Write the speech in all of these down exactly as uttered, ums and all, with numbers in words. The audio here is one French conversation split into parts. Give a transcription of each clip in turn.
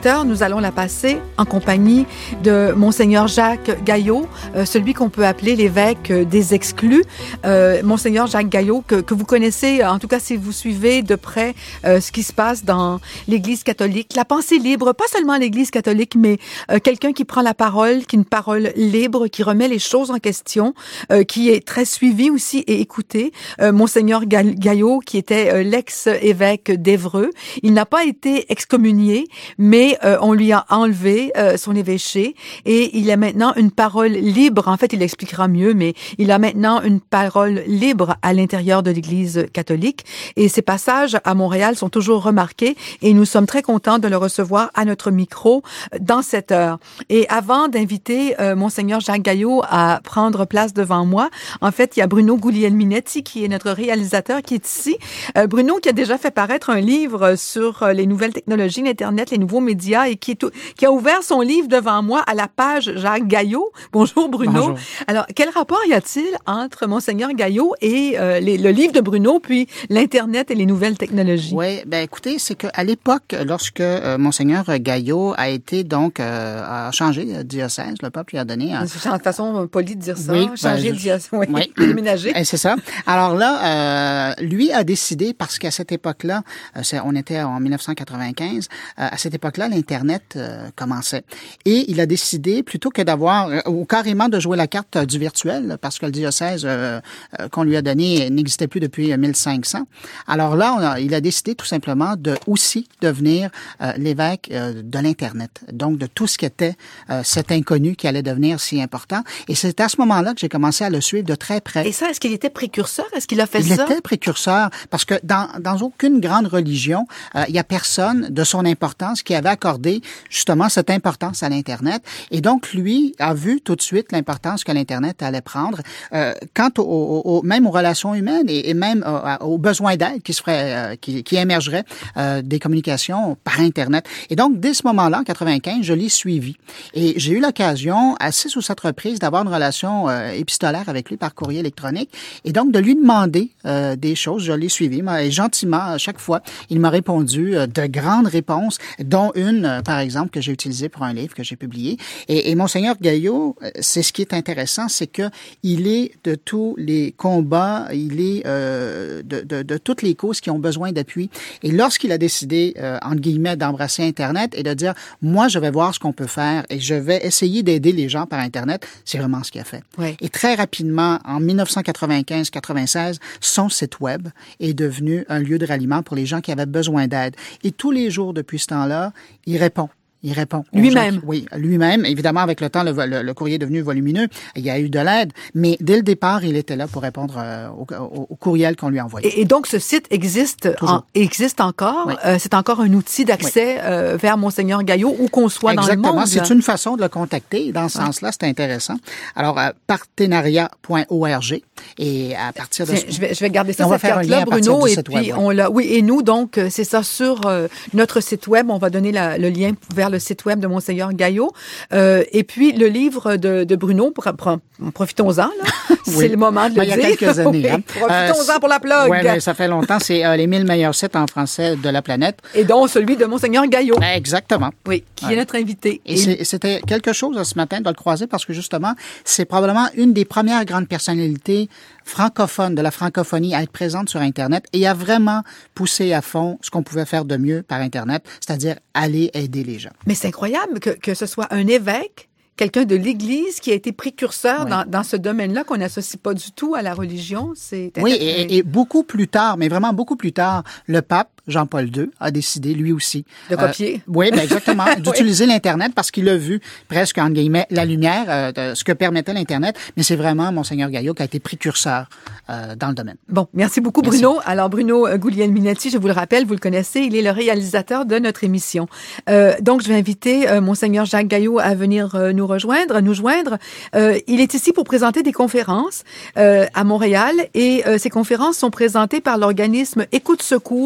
heures, nous allons la passer en compagnie de Monseigneur Jacques Gayot, euh, celui qu'on peut appeler l'évêque des exclus. Euh, Monseigneur Jacques Gayot, que, que vous connaissez, en tout cas si vous suivez de près euh, ce qui se passe dans l'Église catholique, la pensée libre, pas seulement l'Église catholique, mais euh, quelqu'un qui prend la parole, qui est une parole libre, qui remet les choses en question, euh, qui est très suivi aussi et écouté. Euh, Monseigneur Gayot, qui était euh, l'ex-évêque d'Évreux, il n'a pas été excommunié, mais euh, on lui a enlevé euh, son évêché et il a maintenant une parole libre. En fait, il expliquera mieux, mais il a maintenant une parole libre à l'intérieur de l'Église catholique. Et ses passages à Montréal sont toujours remarqués et nous sommes très contents de le recevoir à notre micro dans cette heure. Et avant d'inviter euh, Monseigneur Jacques Gayot à prendre place devant moi, en fait, il y a Bruno Guglielminetti qui est notre réalisateur qui est ici. Euh, Bruno qui a déjà fait paraître un livre sur les nouvelles technologies, l'Internet, les nouveaux médias et qui, est tout, qui a ouvert son livre devant moi à la page Jacques Gayot. Bonjour Bruno. Bonjour. Alors, quel rapport y a-t-il entre Monseigneur Gayot et euh, les, le livre de Bruno, puis l'Internet et les nouvelles technologies? Oui, ben écoutez, c'est qu'à l'époque, lorsque euh, Monseigneur Gayot a été donc, euh, a changé de diocèse, le pape lui a donné... Un... C'est une façon polie de dire ça, oui, changer ben, de diocèse, oui, oui. déménager. C'est ça. Alors là, euh, lui a décidé, parce qu'à cette époque-là, euh, c'est, on était en dix-neuf cent quatre-vingt-quinze, euh, à cette époque-là, l'Internet euh, commençait. Et il a décidé, plutôt que d'avoir, euh, ou carrément de jouer la carte euh, du virtuel, parce que le diocèse euh, euh, qu'on lui a donné n'existait plus depuis mille cinq cents. Alors là, on a, il a décidé tout simplement de aussi devenir euh, l'évêque euh, de l'Internet. Donc, de tout ce qui était euh, cet inconnu qui allait devenir si important. Et c'est à ce moment-là que j'ai commencé à le suivre de très près. Et ça, est-ce qu'il était précurseur? Est-ce qu'il a fait il ça? Il était précurseur parce que dans, dans aucune grande religion, euh, il y a personne de son importance qui avait accordé justement cette importance à l'Internet. Et donc, lui a vu tout de suite l'importance que l'Internet allait prendre. Euh, quant au, au, au, même aux relations humaines et, et même euh, aux besoins d'aide qui se ferait, euh, qui, qui émergeraient euh, des communications par Internet. Et donc, dès ce moment-là, en quatre-vingt-quinze, je l'ai suivi. Et j'ai eu l'occasion, à six ou sept reprises, d'avoir une relation euh, épistolaire avec lui par courrier électronique et donc de lui demander euh, des choses. Je l'ai suivi. Et gentiment, à chaque fois, il m'a répondu euh, de grandes réponses, dont une, euh, par exemple, que j'ai utilisée pour un livre que j'ai publié. Et, et Monseigneur Gayot, c'est ce qui est intéressant, c'est que il est de tous les combats, il est euh, de, de, de toutes les causes qui ont besoin d'appui. Et lorsqu'il a décidé, euh, entre guillemets, d'embrasser Internet et de dire, moi, je vais voir ce qu'on peut faire et je vais essayer d'aider les gens par Internet, c'est vraiment ce qu'il a fait. Oui. Et très rapidement, en dix-neuf cent quatre-vingt-quinze quatre-vingt-seize, son site web est devenu un lieu de ralliement pour les gens qui avaient besoin d'aide. Et tous les jours depuis ce temps-là, il répond. Il répond. Lui-même? Qui, oui, lui-même. Évidemment, avec le temps, le, le, le courrier est devenu volumineux. Il y a eu de l'aide. Mais dès le départ, il était là pour répondre euh, au, au, au courriel qu'on lui envoyait. Et, et donc, ce site existe, en, existe encore. Oui. Euh, c'est encore un outil d'accès oui. euh, vers Monseigneur Gayot, où qu'on soit Exactement. dans le monde. C'est une façon de le contacter. Dans ce ouais. sens-là, c'est intéressant. Alors, euh, partenariat point org. Et à partir de... Tiens, je, vais, je vais garder ça, on cette carte-là, Bruno. Et puis, web, on l'a... Oui, et nous, donc, c'est ça, sur euh, notre site web. On va donner la, le lien vers le site web de Monseigneur Gayot. Euh, et puis, le livre de, de Bruno, pour, pour, profitons-en, là. Oui. C'est le moment de ben, le dire. Il y a quelques années. Oui. Hein. Profitons-en euh, pour la plug. Oui, mais ça fait longtemps. C'est euh, les mille meilleurs sites en français de la planète. Et donc, celui de Monseigneur Gayot. Ben, exactement. Oui, qui ouais. est notre invité. Et, et c'était quelque chose ce matin de le croiser parce que, justement, c'est probablement une des premières grandes personnalités francophone, de la francophonie, à être présente sur Internet et à vraiment pousser à fond ce qu'on pouvait faire de mieux par Internet, c'est-à-dire aller aider les gens. Mais c'est incroyable que, que ce soit un évêque, quelqu'un de l'Église qui a été précurseur oui. dans, dans ce domaine-là, qu'on n'associe pas du tout à la religion. C'est oui, et, et beaucoup plus tard, mais vraiment beaucoup plus tard, le pape Jean-Paul deux a décidé, lui aussi... De copier. Euh, oui, ben exactement, d'utiliser oui. l'Internet parce qu'il a vu presque, entre guillemets, la lumière, euh, de ce que permettait l'Internet, mais c'est vraiment Monseigneur Gayot qui a été précurseur euh, dans le domaine. Bon, merci beaucoup merci. Bruno. Alors Bruno Guglielminetti, je vous le rappelle, vous le connaissez, il est le réalisateur de notre émission. Euh, donc, je vais inviter euh, Monseigneur Jacques Gayot à venir euh, nous rejoindre, à nous joindre. Euh, il est ici pour présenter des conférences euh, à Montréal et euh, ces conférences sont présentées par l'organisme Écoute Secours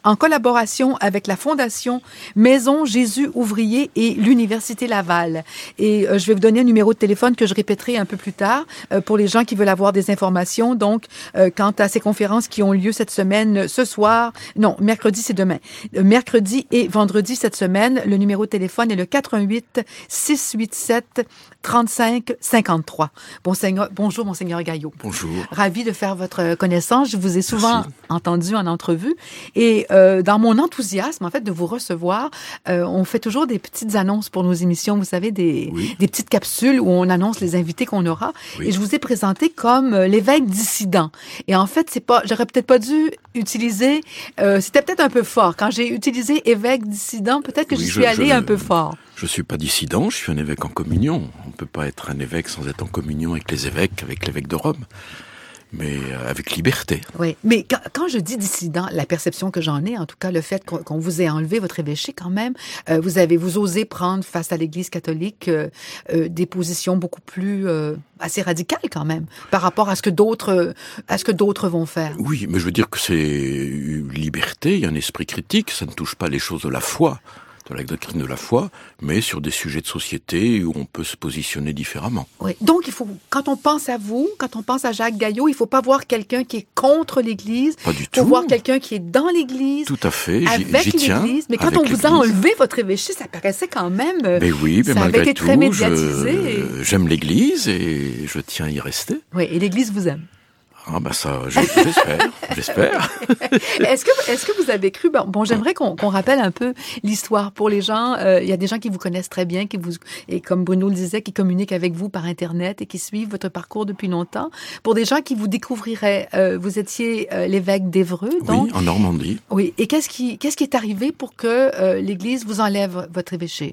en collaboration avec la Fondation Maison Jésus Ouvrier et l'Université Laval. Et euh, je vais vous donner un numéro de téléphone que je répéterai un peu plus tard euh, pour les gens qui veulent avoir des informations. Donc, euh, quant à ces conférences qui ont lieu cette semaine, ce soir, non, mercredi, c'est demain. Euh, mercredi et vendredi cette semaine, le numéro de téléphone est le quatre un huit, six huit sept, trente-cinq cinquante-trois. Bon, seigneur, bonjour, Monseigneur Gaillot. Bonjour. Ravi de faire votre connaissance. Je vous ai souvent Merci. entendu en entrevue. Et euh, dans mon enthousiasme, en fait, de vous recevoir, euh, on fait toujours des petites annonces pour nos émissions. Vous savez, des, oui. des petites capsules où on annonce les invités qu'on aura. Oui. Et je vous ai présenté comme euh, l'évêque dissident. Et en fait, c'est pas, j'aurais peut-être pas dû utiliser, euh, c'était peut-être un peu fort. Quand j'ai utilisé évêque dissident, peut-être que Oui, j'y je- suis allée je- un peu fort. Je suis pas dissident, je suis un évêque en communion. On peut pas être un évêque sans être en communion avec les évêques, avec l'évêque de Rome, mais euh, avec liberté. Oui, mais quand, quand je dis dissident, la perception que j'en ai, en tout cas le fait qu'on, qu'on vous ait enlevé votre évêché quand même, euh, vous avez vous osez prendre face à l'Église catholique euh, euh, des positions beaucoup plus euh, assez radicales quand même par rapport à ce que d'autres euh, à ce que d'autres vont faire. Oui, mais je veux dire que c'est une liberté, il y a un esprit critique, ça ne touche pas les choses de la foi, de la doctrine de la foi, mais sur des sujets de société où on peut se positionner différemment. Oui. Donc il faut quand on pense à vous, quand on pense à Jacques Gaillot, il faut pas voir quelqu'un qui est contre l'Église, Pas du il faut tout. voir quelqu'un qui est dans l'Église. Tout à fait, j'y, Avec j'y tiens. l'Église, mais quand avec on vous a l'Église. enlevé votre évêché, ça paraissait quand même. euh, Mais oui, mais ça avait malgré été tout, très médiatisé. je- j'aime l'Église et je tiens à y rester. Oui, et l'Église vous aime. Ah ben ça, je- j'espère, j'espère. Est-ce que, est-ce que vous avez cru, bon, bon j'aimerais qu'on, qu'on rappelle un peu l'histoire pour les gens. Euh, il y a des gens qui vous connaissent très bien, qui vous, et comme Bruno le disait, qui communiquent avec vous par Internet et qui suivent votre parcours depuis longtemps. Pour des gens qui vous découvriraient, euh, vous étiez euh, l'évêque d'Évreux, donc. Oui, en Normandie. Oui. Et qu'est-ce qui, qu'est-ce qui est arrivé pour que euh, l'Église vous enlève votre évêché?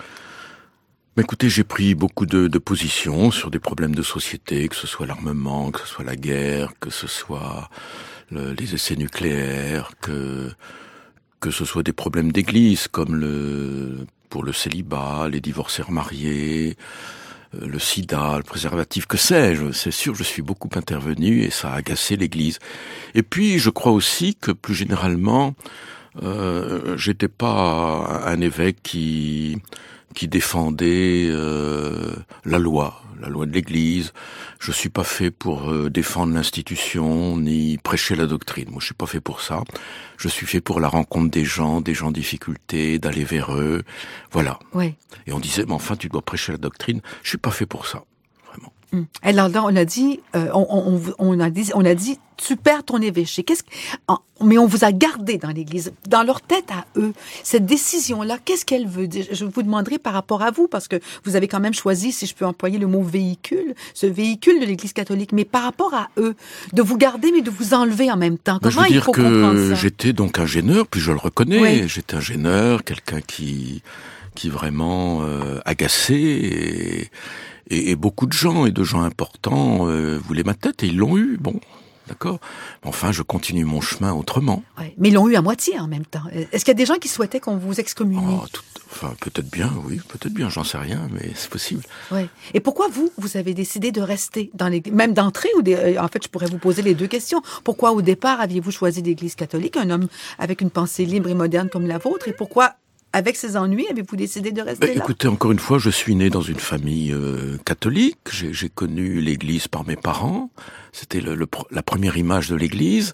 Mais écoutez, j'ai pris beaucoup de, de positions sur des problèmes de société, que ce soit l'armement, que ce soit la guerre, que ce soit le, les essais nucléaires, que que ce soit des problèmes d'église comme le pour le célibat, les divorcés remariés, euh, le sida, le préservatif, que sais-je. C'est sûr, je suis beaucoup intervenu et ça a agacé l'église. Et puis, je crois aussi que plus généralement, euh, j'étais pas un évêque qui qui défendait euh, la loi, la loi de l'Église. Je suis pas fait pour euh, défendre l'institution ni prêcher la doctrine. Moi, je suis pas fait pour ça. Je suis fait pour la rencontre des gens, des gens en difficulté, d'aller vers eux. Voilà. Oui. Et on disait, mais enfin, tu dois prêcher la doctrine. Je suis pas fait pour ça, vraiment. Hum. Alors là, on a dit, euh, on, on, on a dit, on a dit, tu perds ton évêché. Qu'est-ce que, en- mais on vous a gardé dans l'Église, dans leur tête à eux. Cette décision-là, qu'est-ce qu'elle veut dire? Je vous demanderai par rapport à vous, parce que vous avez quand même choisi, si je peux employer le mot véhicule, ce véhicule de l'Église catholique. Mais par rapport à eux, de vous garder, mais de vous enlever en même temps. Ben, je Comment veux il dire faut comprendre que ça? j'étais donc un gêneur, puis je le reconnais. Oui. J'étais un gêneur, quelqu'un qui qui vraiment euh, agacé et, et, et beaucoup de gens et de gens importants euh, voulaient ma tête et ils l'ont eu. Bon, d'accord. Enfin, je continue mon chemin autrement. Ouais. Mais ils l'ont eu à moitié en même temps. Est-ce qu'il y a des gens qui souhaitaient qu'on vous excommunie? Oh, tout- enfin, peut-être bien, oui, peut-être bien. J'en sais rien, mais c'est possible. Ouais. Et pourquoi vous, vous avez décidé de rester dans l'Église, même d'entrer ou des, euh, en fait, je pourrais vous poser les deux questions. Pourquoi au départ aviez-vous choisi l'Église catholique, un homme avec une pensée libre et moderne comme la vôtre, et pourquoi, avec ces ennuis, avez-vous décidé de rester Ben, là? écoutez, encore une fois, je suis né dans une famille euh, catholique. J'ai, j'ai connu l'Église par mes parents. C'était le, le, la première image de l'Église.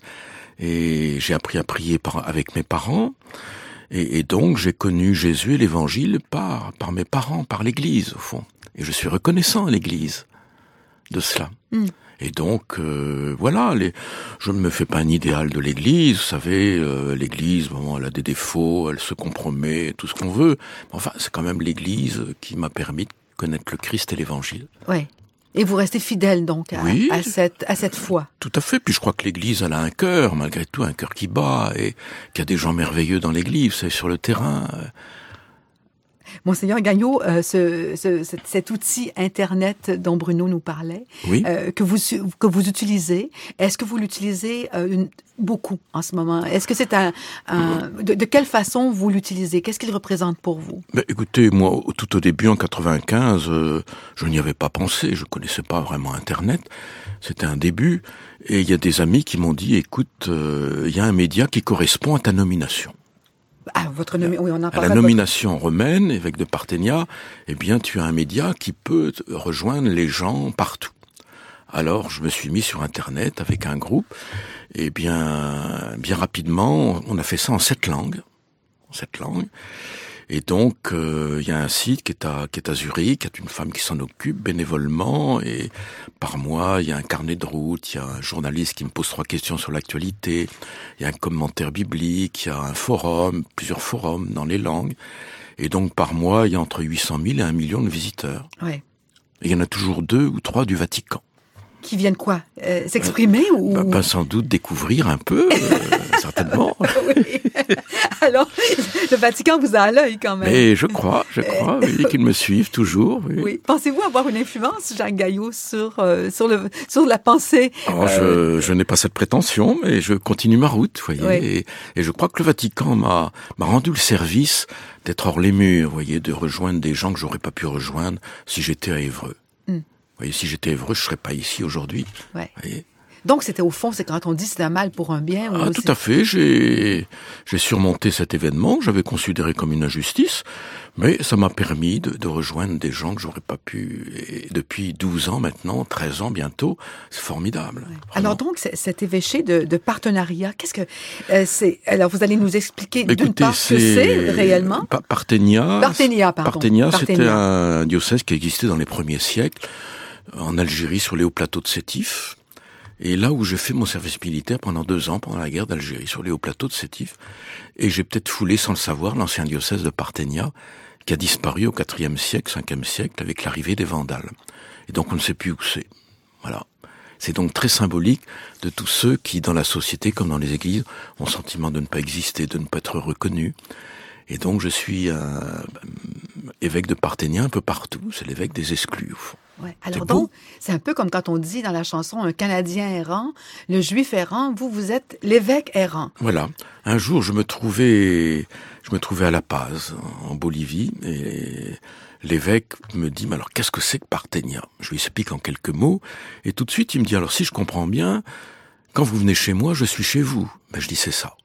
Et j'ai appris à prier par, avec mes parents. Et, et donc, j'ai connu Jésus et l'Évangile par, par mes parents, par l'Église, au fond. Et je suis reconnaissant à l'Église de cela. Mm. Et donc, euh, voilà, les, je ne me fais pas un idéal de l'Église. Vous savez, euh, l'Église, bon, elle a des défauts, elle se compromet, tout ce qu'on veut. Enfin, c'est quand même l'Église qui m'a permis de connaître le Christ et l'Évangile. Ouais. Et vous restez fidèle donc à, Oui. à cette à cette foi. Tout à fait. Puis je crois que l'Église, elle a un cœur, malgré tout, un cœur qui bat, et qu'il y a des gens merveilleux dans l'Église, c'est sur le terrain. Monseigneur Gagnon, euh, ce, ce, cet, cet outil Internet dont Bruno nous parlait, Oui. euh, que, vous, que vous utilisez, est-ce que vous l'utilisez euh, une, beaucoup en ce moment? Est-ce que c'est un... un de, de quelle façon vous l'utilisez? Qu'est-ce qu'il représente pour vous? Ben, écoutez, moi, tout au début, en quatre-vingt-quinze, euh, je n'y avais pas pensé. Je connaissais pas vraiment Internet. C'était un début. Et il y a des amis qui m'ont dit, écoute, euh, il y a un média qui correspond à ta nomination. Ah, votre nomi- oui, on en À la nomination votre... romaine, évêque de Parthenia, eh bien, tu as un média qui peut rejoindre les gens partout. Alors, je me suis mis sur Internet avec un groupe, et bien, bien rapidement, on a fait ça en sept langues, en sept langues. Et donc, il euh, y a un site qui est à, qui est à Zurich, il y a une femme qui s'en occupe bénévolement, et par mois, il y a un carnet de route, il y a un journaliste qui me pose trois questions sur l'actualité, il y a un commentaire biblique, il y a un forum, plusieurs forums dans les langues, et donc par mois, il y a entre huit cent mille et un million de visiteurs. Ouais. Et il y en a toujours deux ou trois du Vatican. Qui viennent quoi euh, s'exprimer euh, ou bah, bah, sans doute découvrir un peu, euh, certainement. Oui. Alors, le Vatican vous a à l'œil quand même. Mais je crois, je crois, oui, qu'ils me suivent toujours. Oui. Oui. Pensez-vous avoir une influence, Jacques Gayot, sur euh, sur le sur la pensée? Alors, euh... je, je n'ai pas cette prétention, mais je continue ma route, voyez. Oui. Et, et je crois que le Vatican m'a m'a rendu le service d'être hors les murs, voyez, de rejoindre des gens que j'aurais pas pu rejoindre si j'étais à Évreux. Mm. Vous voyez, si j'étais à Évreux, je serais pas ici aujourd'hui. Ouais. Donc, c'était au fond, c'est quand on dit c'est un mal pour un bien. Ah, tout à fait. J'ai, j'ai surmonté cet événement que j'avais considéré comme une injustice, mais ça m'a permis de, de rejoindre des gens que j'aurais pas pu. Et depuis douze ans maintenant, treize ans bientôt, c'est formidable. Ouais. Alors donc, cet évêché de, de partenariat, qu'est-ce que euh, c'est? Alors, vous allez nous expliquer Écoutez, d'une part ce que c'est réellement. Pa- Parthenia. Parthenia, pardon. Parthenia, c'était un diocèse qui existait dans les premiers siècles, en Algérie, sur les hauts plateaux de Sétif. Et là où j'ai fait mon service militaire pendant deux ans, pendant la guerre d'Algérie, sur les hauts plateaux de Sétif. Et j'ai peut-être foulé, sans le savoir, l'ancien diocèse de Parthenia, qui a disparu au quatrième siècle, cinquième siècle, avec l'arrivée des Vandales. Et donc on ne sait plus où c'est. Voilà. C'est donc très symbolique de tous ceux qui, dans la société comme dans les églises, ont le sentiment de ne pas exister, de ne pas être reconnus. Et donc je suis un évêque de Parthenia un peu partout. C'est l'évêque des exclus, au fond. Ouais. Alors donc, c'est un peu comme quand on dit dans la chanson un Canadien errant, le Juif errant, vous, vous êtes l'évêque errant. Voilà. Un jour, je me trouvais, je me trouvais à La Paz, en Bolivie, et l'évêque me dit, mais alors qu'est-ce que c'est que Parthenia? Je lui explique en quelques mots, et tout de suite, il me dit, alors si je comprends bien, quand vous venez chez moi, je suis chez vous. Ben, je dis, c'est ça.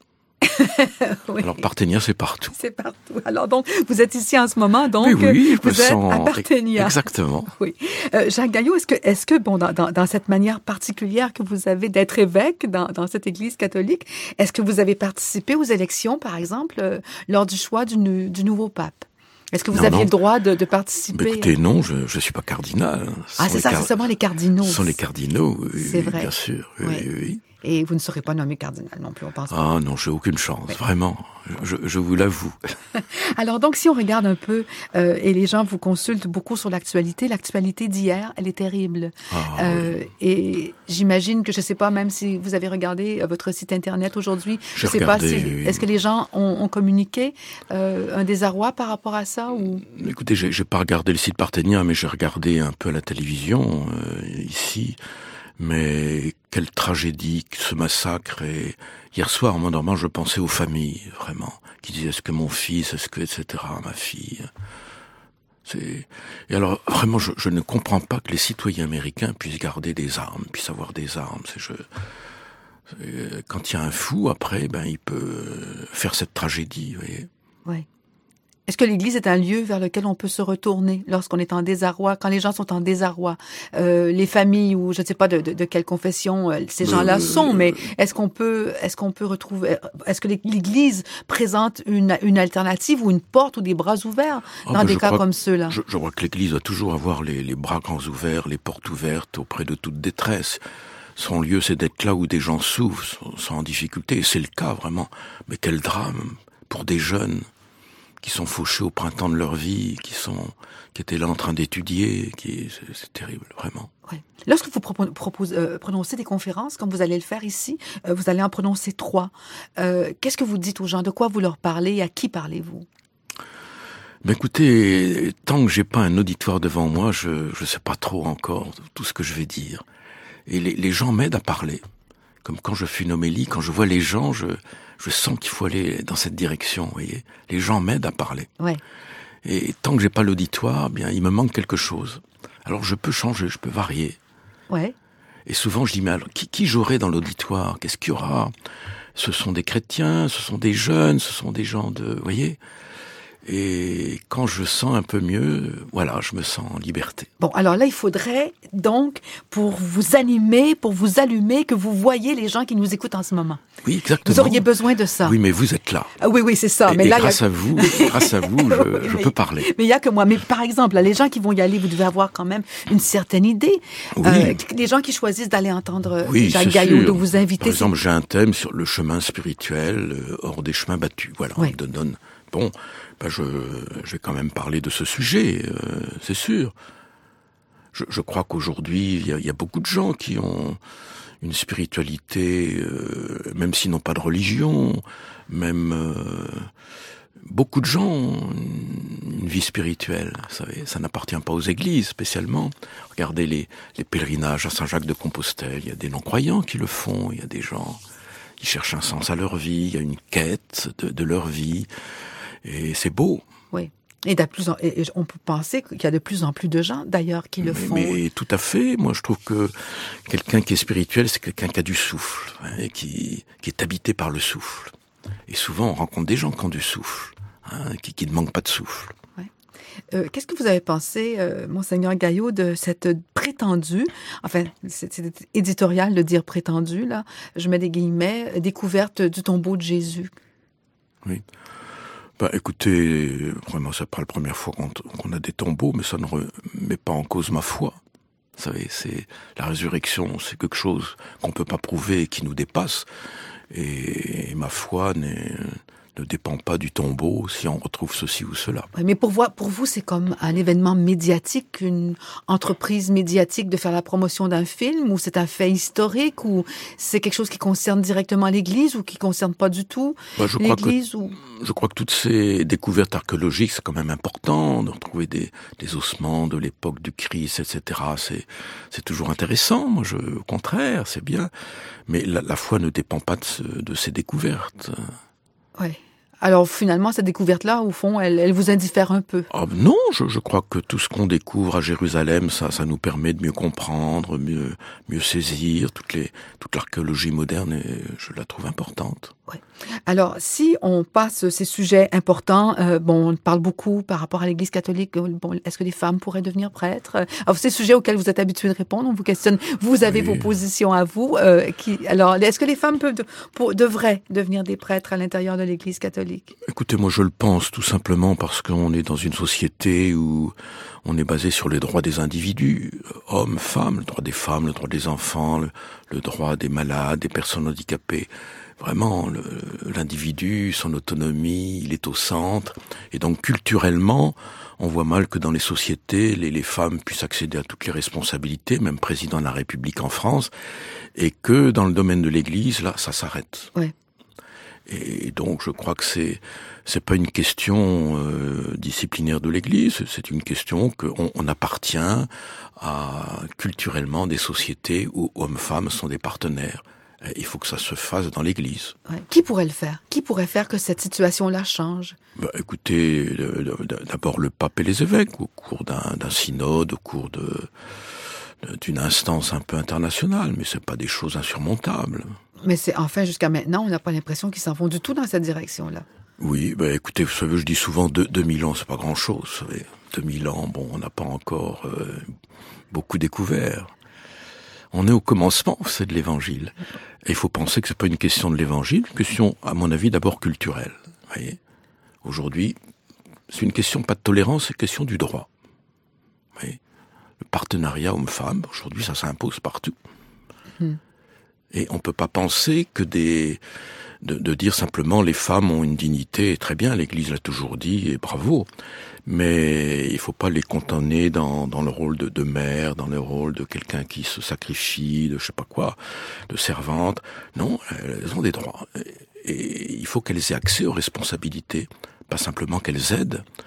Oui. Alors Parthenia, c'est partout. C'est partout. Alors donc, vous êtes ici en ce moment, donc oui, oui, je vous me êtes sens à Parthenia. Exactement. Oui. Euh, Jacques Gayot, est-ce que, est-ce que bon, dans, dans, dans cette manière particulière que vous avez d'être évêque dans, dans cette Église catholique, est-ce que vous avez participé aux élections, par exemple, euh, lors du choix du, du nouveau pape? Est-ce que vous non, aviez non. le droit de, de participer? Mais écoutez, non, je ne suis pas cardinal. Ah, c'est ça, car... c'est seulement les cardinaux. Ce sont les cardinaux, oui, c'est vrai. Bien sûr. Oui, oui. Oui, oui. Et vous ne serez pas nommé cardinal non plus, on pense pas. Ah non, j'ai aucune chance, oui. Vraiment. Je, je vous l'avoue. Alors donc, si on regarde un peu, euh, et les gens vous consultent beaucoup sur l'actualité, l'actualité d'hier, elle est terrible. Ah, euh, oui. Et j'imagine que, je ne sais pas, même si vous avez regardé euh, votre site Internet aujourd'hui, je ne sais regardé, pas si... Oui. Est-ce que les gens ont, ont communiqué euh, un désarroi par rapport à ça ou... Écoutez, j'ai, j'ai pas regardé le site Parthenia, mais j'ai regardé un peu à la télévision, euh, ici... Mais quelle tragédie, ce massacre. Et hier soir, en m'endormant, je pensais aux familles, vraiment, qui disaient, est-ce que mon fils, est-ce que, et cetera, ma fille. C'est... Et alors, vraiment, je, je ne comprends pas que les citoyens américains puissent garder des armes, puissent avoir des armes. C'est, je... C'est... Quand il y a un fou, après, ben, il peut faire cette tragédie, vous voyez. Oui. Est-ce que l'Église est un lieu vers lequel on peut se retourner lorsqu'on est en désarroi, quand les gens sont en désarroi, euh, les familles ou je ne sais pas de, de, de quelle confession euh, ces gens-là euh, sont, mais est-ce qu'on peut, est-ce qu'on peut retrouver, est-ce que l'Église présente une, une alternative ou une porte ou des bras ouverts dans ah ben des cas crois, comme ceux-là? Je, je crois que l'Église doit toujours avoir les, les bras grands ouverts, les portes ouvertes auprès de toute détresse. Son lieu, c'est d'être là où des gens souffrent, sont, sont en difficulté, et c'est le cas vraiment. Mais quel drame pour des jeunes qui sont fauchés au printemps de leur vie, qui sont, qui étaient là en train d'étudier, qui, c'est, c'est terrible, vraiment. Ouais. Lorsque vous propos, propose, euh, prononcez des conférences, comme vous allez le faire ici, euh, vous allez en prononcer trois. Euh, qu'est-ce que vous dites aux gens? De quoi vous leur parlez? À qui parlez-vous? Ben écoutez, tant que j'ai pas un auditoire devant moi, je je sais pas trop encore tout ce que je vais dire. Et les, les gens m'aident à parler. Comme quand je fais une homélie, quand je vois les gens, je je sens qu'il faut aller dans cette direction, vous voyez. Les gens m'aident à parler. Ouais. Et tant que j'ai pas l'auditoire, bien il me manque quelque chose. Alors je peux changer, je peux varier. Ouais. Et souvent je dis mais alors qui, qui j'aurai dans l'auditoire? Qu'est-ce qu'il y aura? Ce sont des chrétiens, ce sont des jeunes, ce sont des gens de, vous voyez. Et quand je sens un peu mieux, voilà, je me sens en liberté. Bon, alors là, il faudrait donc, pour vous animer, pour vous allumer, que vous voyez les gens qui nous écoutent en ce moment. Oui, exactement. Vous auriez besoin de ça. Oui, mais vous êtes là. Ah, oui, oui, c'est ça. Et, mais et là, grâce a... à vous, grâce à vous, je, je mais, peux parler. Mais il y a que moi. Mais par exemple, là, les gens qui vont y aller, vous devez avoir quand même une certaine idée. Oui. Euh, les gens qui choisissent d'aller entendre oui, Jacques Gaillot, sûr. de vous inviter. Par exemple, j'ai un thème sur le chemin spirituel euh, hors des chemins battus. Voilà, oui. on me donne. Bon, ben je, je vais quand même parler de ce sujet, euh, c'est sûr. Je, je crois qu'aujourd'hui, il y a, il y a beaucoup de gens qui ont une spiritualité, euh, même s'ils n'ont pas de religion, même euh, beaucoup de gens ont une, une vie spirituelle. Vous savez, ça n'appartient pas aux églises spécialement. Regardez les, les pèlerinages à Saint-Jacques-de-Compostelle, il y a des non-croyants qui le font, il y a des gens qui cherchent un sens à leur vie, il y a une quête de, de leur vie. Et c'est beau. Oui. Et, de plus en, et on peut penser qu'il y a de plus en plus de gens, d'ailleurs, qui le mais, font. Mais tout à fait. Moi, je trouve que quelqu'un qui est spirituel, c'est quelqu'un qui a du souffle, hein, et qui, qui est habité par le souffle. Et souvent, on rencontre des gens qui ont du souffle, hein, qui, qui ne manquent pas de souffle. Ouais. Euh, qu'est-ce que vous avez pensé, euh, Monseigneur Gaillot, de cette prétendue, enfin, c'est, c'est éditorial de dire prétendue, là, je mets des guillemets, découverte du tombeau de Jésus? Oui. Bah, écoutez, vraiment, c'est pas la première fois qu'on, qu'on a des tombeaux, mais ça ne remet pas en cause ma foi. Vous savez, c'est la résurrection, c'est quelque chose qu'on peut pas prouver et qui nous dépasse. Et, et ma foi n'est, ne dépend pas du tombeau si on retrouve ceci ou cela. Oui, mais pour vous, pour vous, c'est comme un événement médiatique, une entreprise médiatique de faire la promotion d'un film, ou c'est un fait historique, ou c'est quelque chose qui concerne directement l'Église, ou qui concerne pas du tout bah, je l'Église crois que, ou... Je crois que toutes ces découvertes archéologiques, c'est quand même important, de retrouver des, des ossements de l'époque du Christ, et cetera. C'est, c'est toujours intéressant, moi, je, au contraire, c'est bien. Mais la, la foi ne dépend pas de, ce, de ces découvertes. Oui. Alors finalement, cette découverte-là, au fond, elle, elle vous indiffère un peu. Ah, non, je, je crois que tout ce qu'on découvre à Jérusalem, ça, ça nous permet de mieux comprendre, mieux, mieux saisir toute les, toute l'archéologie moderne, et je la trouve importante. Ouais. Alors, si on passe ces sujets importants, euh, bon, on parle beaucoup par rapport à l'Église catholique. Bon, est-ce que les femmes pourraient devenir prêtres? Alors, ces sujets auxquels vous êtes habitués de répondre, on vous questionne. Vous avez oui. vos positions à vous. Euh, qui, alors, est-ce que les femmes peuvent, de, pour, devraient devenir des prêtres à l'intérieur de l'Église catholique? Écoutez, moi, je le pense tout simplement parce qu'on est dans une société où on est basé sur les droits des individus, hommes, femmes, le droit des femmes, le droit des enfants, le, le droit des malades, des personnes handicapées. Vraiment, le, l'individu, son autonomie, il est au centre. Et donc, culturellement, on voit mal que dans les sociétés, les, les femmes puissent accéder à toutes les responsabilités, même président de la République en France, et que dans le domaine de l'Église, là, ça s'arrête. Ouais. Et donc, je crois que c'est c'est pas une question euh, disciplinaire de l'Église, c'est une question qu'on on appartient à culturellement des sociétés où hommes-femmes sont des partenaires. Il faut que ça se fasse dans l'Église. Ouais. Qui pourrait le faire? Qui pourrait faire que cette situation-là change? Bah, écoutez, le, le, d'abord le pape et les évêques, au cours d'un, d'un synode, au cours de, de, d'une instance un peu internationale, mais c'est pas des choses insurmontables. Mais c'est enfin, jusqu'à maintenant, on n'a pas l'impression qu'ils s'en vont du tout dans cette direction-là. Oui, bah, écoutez, vous savez, je dis souvent deux, deux mille ans, c'est pas grand-chose. Vous savez. deux mille ans, bon, on n'a pas encore euh, beaucoup découvert. On est au commencement, c'est de l'Évangile. Et il faut penser que c'est pas une question de l'Évangile, une question, à mon avis, d'abord culturelle. Vous voyez, aujourd'hui, c'est une question pas de tolérance, c'est une question du droit. Vous voyez, le partenariat homme-femme, aujourd'hui, ça s'impose partout. Mmh. Et on peut pas penser que des de, de dire simplement les femmes ont une dignité, très bien, l'Église l'a toujours dit, et bravo. Mais il faut pas les condamner dans, dans le rôle de, de mère, dans le rôle de quelqu'un qui se sacrifie, de je sais pas quoi, de servante. Non, elles ont des droits. Et il faut qu'elles aient accès aux responsabilités. Pas simplement qu'elles aident.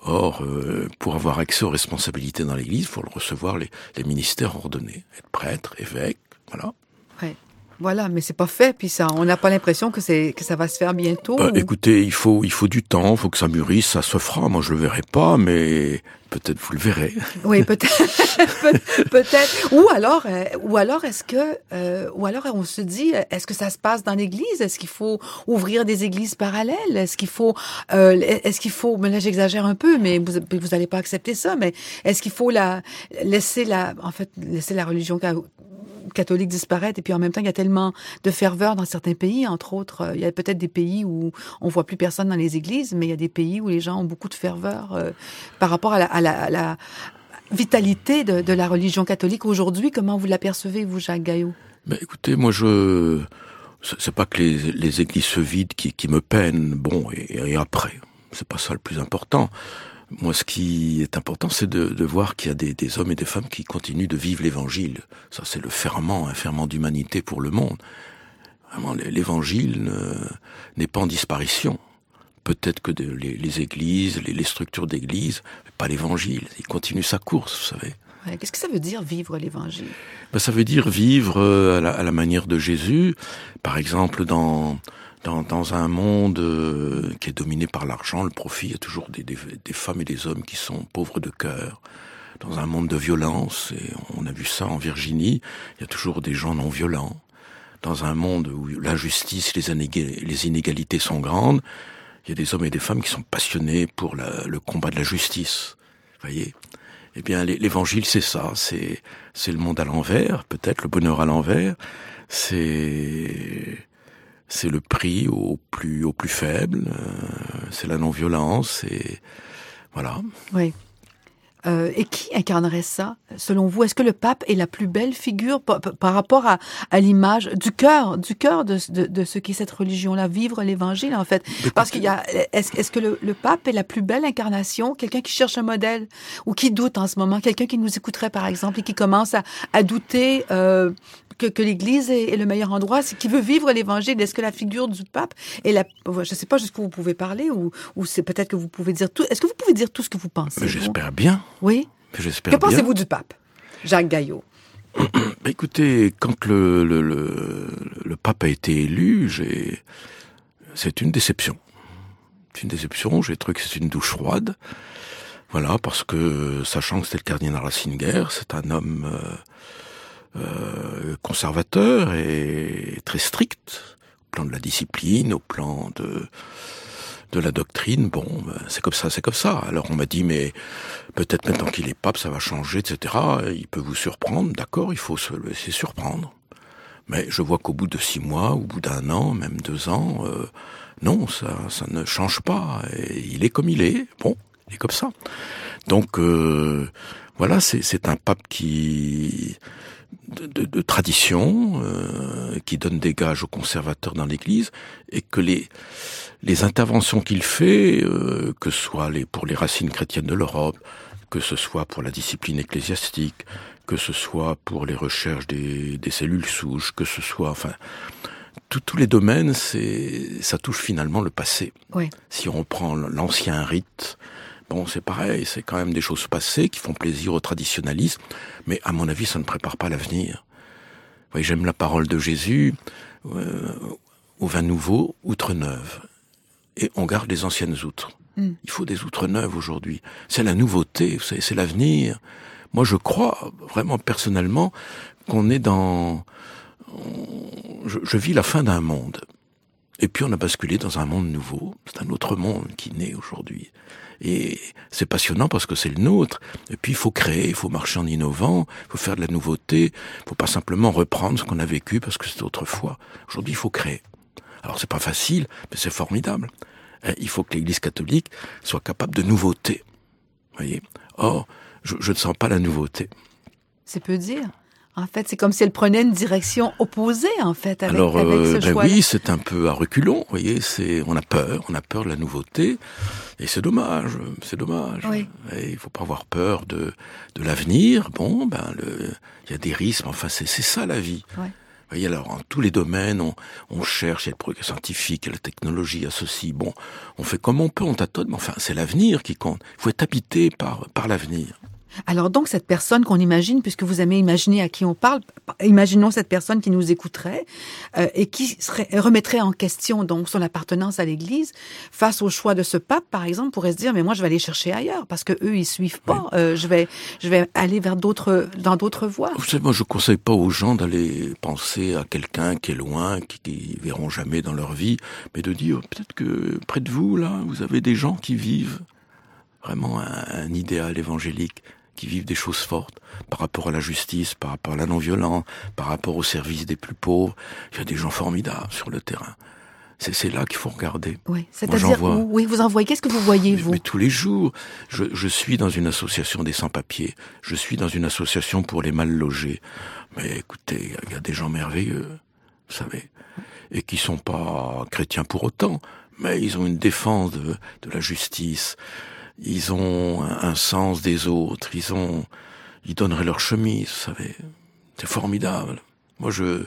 Or, euh, pour avoir accès aux responsabilités dans l'Église, il faut recevoir les, les ministères ordonnés, être prêtre, évêque, voilà. Ouais. Voilà, mais c'est pas fait, puis ça, on n'a pas l'impression que c'est que ça va se faire bientôt. Bah, ou... Écoutez, il faut il faut du temps, il faut que ça mûrisse, ça se fera. Moi, je le verrai pas, mais peut-être vous le verrez. Oui, peut-être, peut-être. Ou alors, euh, ou alors, est-ce que, euh, ou alors, on se dit, est-ce que ça se passe dans l'Église? Est-ce qu'il faut ouvrir des églises parallèles? Est-ce qu'il faut, euh, est-ce qu'il faut, mais là, j'exagère un peu, mais vous vous n'allez pas accepter ça, mais est-ce qu'il faut la laisser la, en fait, laisser la religion catholique disparaître, et puis en même temps, il y a tellement de ferveur dans certains pays, entre autres, euh, il y a peut-être des pays où on voit plus personne dans les églises, mais il y a des pays où les gens ont beaucoup de ferveur euh, par rapport à la, à la, à la vitalité de, de la religion catholique aujourd'hui. Comment vous l'apercevez, vous, Jacques Gayot? Ben, écoutez, moi, je c'est pas que les, les églises se vident qui, qui me peinent, bon, et, et après, c'est pas ça le plus important. Moi, ce qui est important, c'est de, de voir qu'il y a des, des hommes et des femmes qui continuent de vivre l'Évangile. Ça, c'est le ferment, un ferment d'humanité pour le monde. Vraiment, l'Évangile ne, n'est pas en disparition. Peut-être que de, les, les églises, les, les structures d'églises, mais pas l'Évangile. Il continue sa course, vous savez. Ouais, qu'est-ce que ça veut dire, vivre l'Évangile? Ben, ça veut dire vivre à la, à la manière de Jésus. Par exemple, dans... Dans, dans un monde euh, qui est dominé par l'argent, le profit, il y a toujours des, des, des femmes et des hommes qui sont pauvres de cœur. Dans un monde de violence, et on a vu ça en Virginie, il y a toujours des gens non violents. Dans un monde où l'injustice et les, les inégalités sont grandes, il y a des hommes et des femmes qui sont passionnés pour la, le combat de la justice. Vous voyez ? Eh bien, l'Évangile, c'est ça. C'est, c'est le monde à l'envers, peut-être, le bonheur à l'envers. C'est... C'est le prix au plus au plus faible, euh, c'est la non-violence, et voilà. Oui. Euh, et qui incarnerait ça, selon vous? Est-ce que le pape est la plus belle figure par, par rapport à, à l'image du cœur, du cœur de, de, de ce qu'est cette religion-là, vivre l'Évangile, en fait? Parce qu'il y a, est-ce, est-ce que le, le pape est la plus belle incarnation? Quelqu'un qui cherche un modèle ou qui doute en ce moment, quelqu'un qui nous écouterait, par exemple, et qui commence à, à douter. Euh, Que, que l'Église est, est le meilleur endroit, c'est qui veut vivre l'Évangile. Est-ce que la figure du pape est la... Je ne sais pas jusqu'où vous pouvez parler, ou, ou c'est peut-être que vous pouvez dire tout... Est-ce que vous pouvez dire tout ce que vous pensez? Mais j'espère bien. Oui? Mais j'espère que bien. pensez-vous du pape, Jacques Gayot? Écoutez, quand le, le, le, le pape a été élu, j'ai... c'est une déception. C'est une déception, j'ai trouvé que c'est une douche froide. Voilà, parce que, sachant que c'était le cardinal Ratzinger, c'est un homme... Euh, Euh, conservateur et très strict au plan de la discipline, au plan de de la doctrine. Bon, ben, c'est comme ça, c'est comme ça. Alors on m'a dit, mais peut-être maintenant qu'il est pape, ça va changer, et cetera. Il peut vous surprendre, d'accord, il faut se laisser surprendre. Mais je vois qu'au bout de six mois, au bout d'un an, même deux ans, euh, non, ça, ça ne change pas. Et il est comme il est. Bon, il est comme ça. Donc euh, voilà, c'est, c'est un pape qui De, de, de tradition, euh, qui donne des gages aux conservateurs dans l'Église, et que les les interventions qu'il fait, euh, que ce soit les, pour les racines chrétiennes de l'Europe, que ce soit pour la discipline ecclésiastique, que ce soit pour les recherches des, des cellules souches, que ce soit, enfin, tous les domaines, c'est ça touche finalement le passé. Oui. Si on prend l'ancien rite, bon, c'est pareil, c'est quand même des choses passées qui font plaisir aux traditionalistes, mais à mon avis, ça ne prépare pas l'avenir. Vous voyez, j'aime la parole de Jésus, euh, au vin nouveau, outre neuve. Et on garde les anciennes outres. Mm. Il faut des outres neuves aujourd'hui. C'est la nouveauté, c'est, c'est l'avenir. Moi, je crois, vraiment personnellement, qu'on est dans... On, je, je vis la fin d'un monde. Et puis on a basculé dans un monde nouveau. C'est un autre monde qui naît aujourd'hui. Et c'est passionnant parce que c'est le nôtre. Et puis il faut créer, il faut marcher en innovant, il faut faire de la nouveauté. Il faut pas simplement reprendre ce qu'on a vécu parce que c'était autrefois. Aujourd'hui, il faut créer. Alors c'est pas facile, mais c'est formidable. Il faut que l'Église catholique soit capable de nouveauté. Vous voyez ? Or, je, je ne sens pas la nouveauté. C'est peu dire. En fait, c'est comme si elle prenait une direction opposée, en fait, avec, Alors, avec ce euh, ben choix. Oui, c'est un peu à reculons, vous voyez, c'est, on a peur, on a peur de la nouveauté, et c'est dommage, c'est dommage. Oui. Et il faut pas avoir peur de, de l'avenir, bon, ben, le, il y a des risques, enfin, c'est, c'est ça la vie. Ouais. Vous voyez, alors, en tous les domaines, on, on cherche, il y a le progrès scientifique, il y a la technologie, il y a ceci. Bon, on fait comme on peut, on tâtonne, mais enfin, c'est l'avenir qui compte. Il faut être habité par, par l'avenir. Alors donc, cette personne qu'on imagine, puisque vous aimez imaginer à qui on parle, imaginons cette personne qui nous écouterait euh, et qui serait, remettrait en question donc son appartenance à l'Église face au choix de ce pape, par exemple, pourrait se dire, mais moi, je vais aller chercher ailleurs parce que eux, ils suivent pas. Oui. Euh, je vais, je vais aller vers d'autres, dans d'autres voies. Vous savez, moi, je conseille pas aux gens d'aller penser à quelqu'un qui est loin, qui, qui verront jamais dans leur vie, mais de dire, peut-être que près de vous, là, vous avez des gens qui vivent vraiment un, un idéal évangélique, qui vivent des choses fortes par rapport à la justice, par rapport à la non-violence, par rapport au service des plus pauvres. Il y a des gens formidables sur le terrain. C'est, c'est là qu'il faut regarder. Oui, c'est-à-dire, vois, oui, vous en voyez. Qu'est-ce que vous voyez, mais, vous? Mais tous les jours. Je, je suis dans une association des sans-papiers. Je suis dans une association pour les mal logés. Mais écoutez, il y a des gens merveilleux, vous savez, et qui sont pas chrétiens pour autant, mais ils ont une défense de, de la justice. Ils ont un, un sens des autres, ils ont, ils donneraient leur chemise, vous savez. C'est formidable. Moi, je, euh,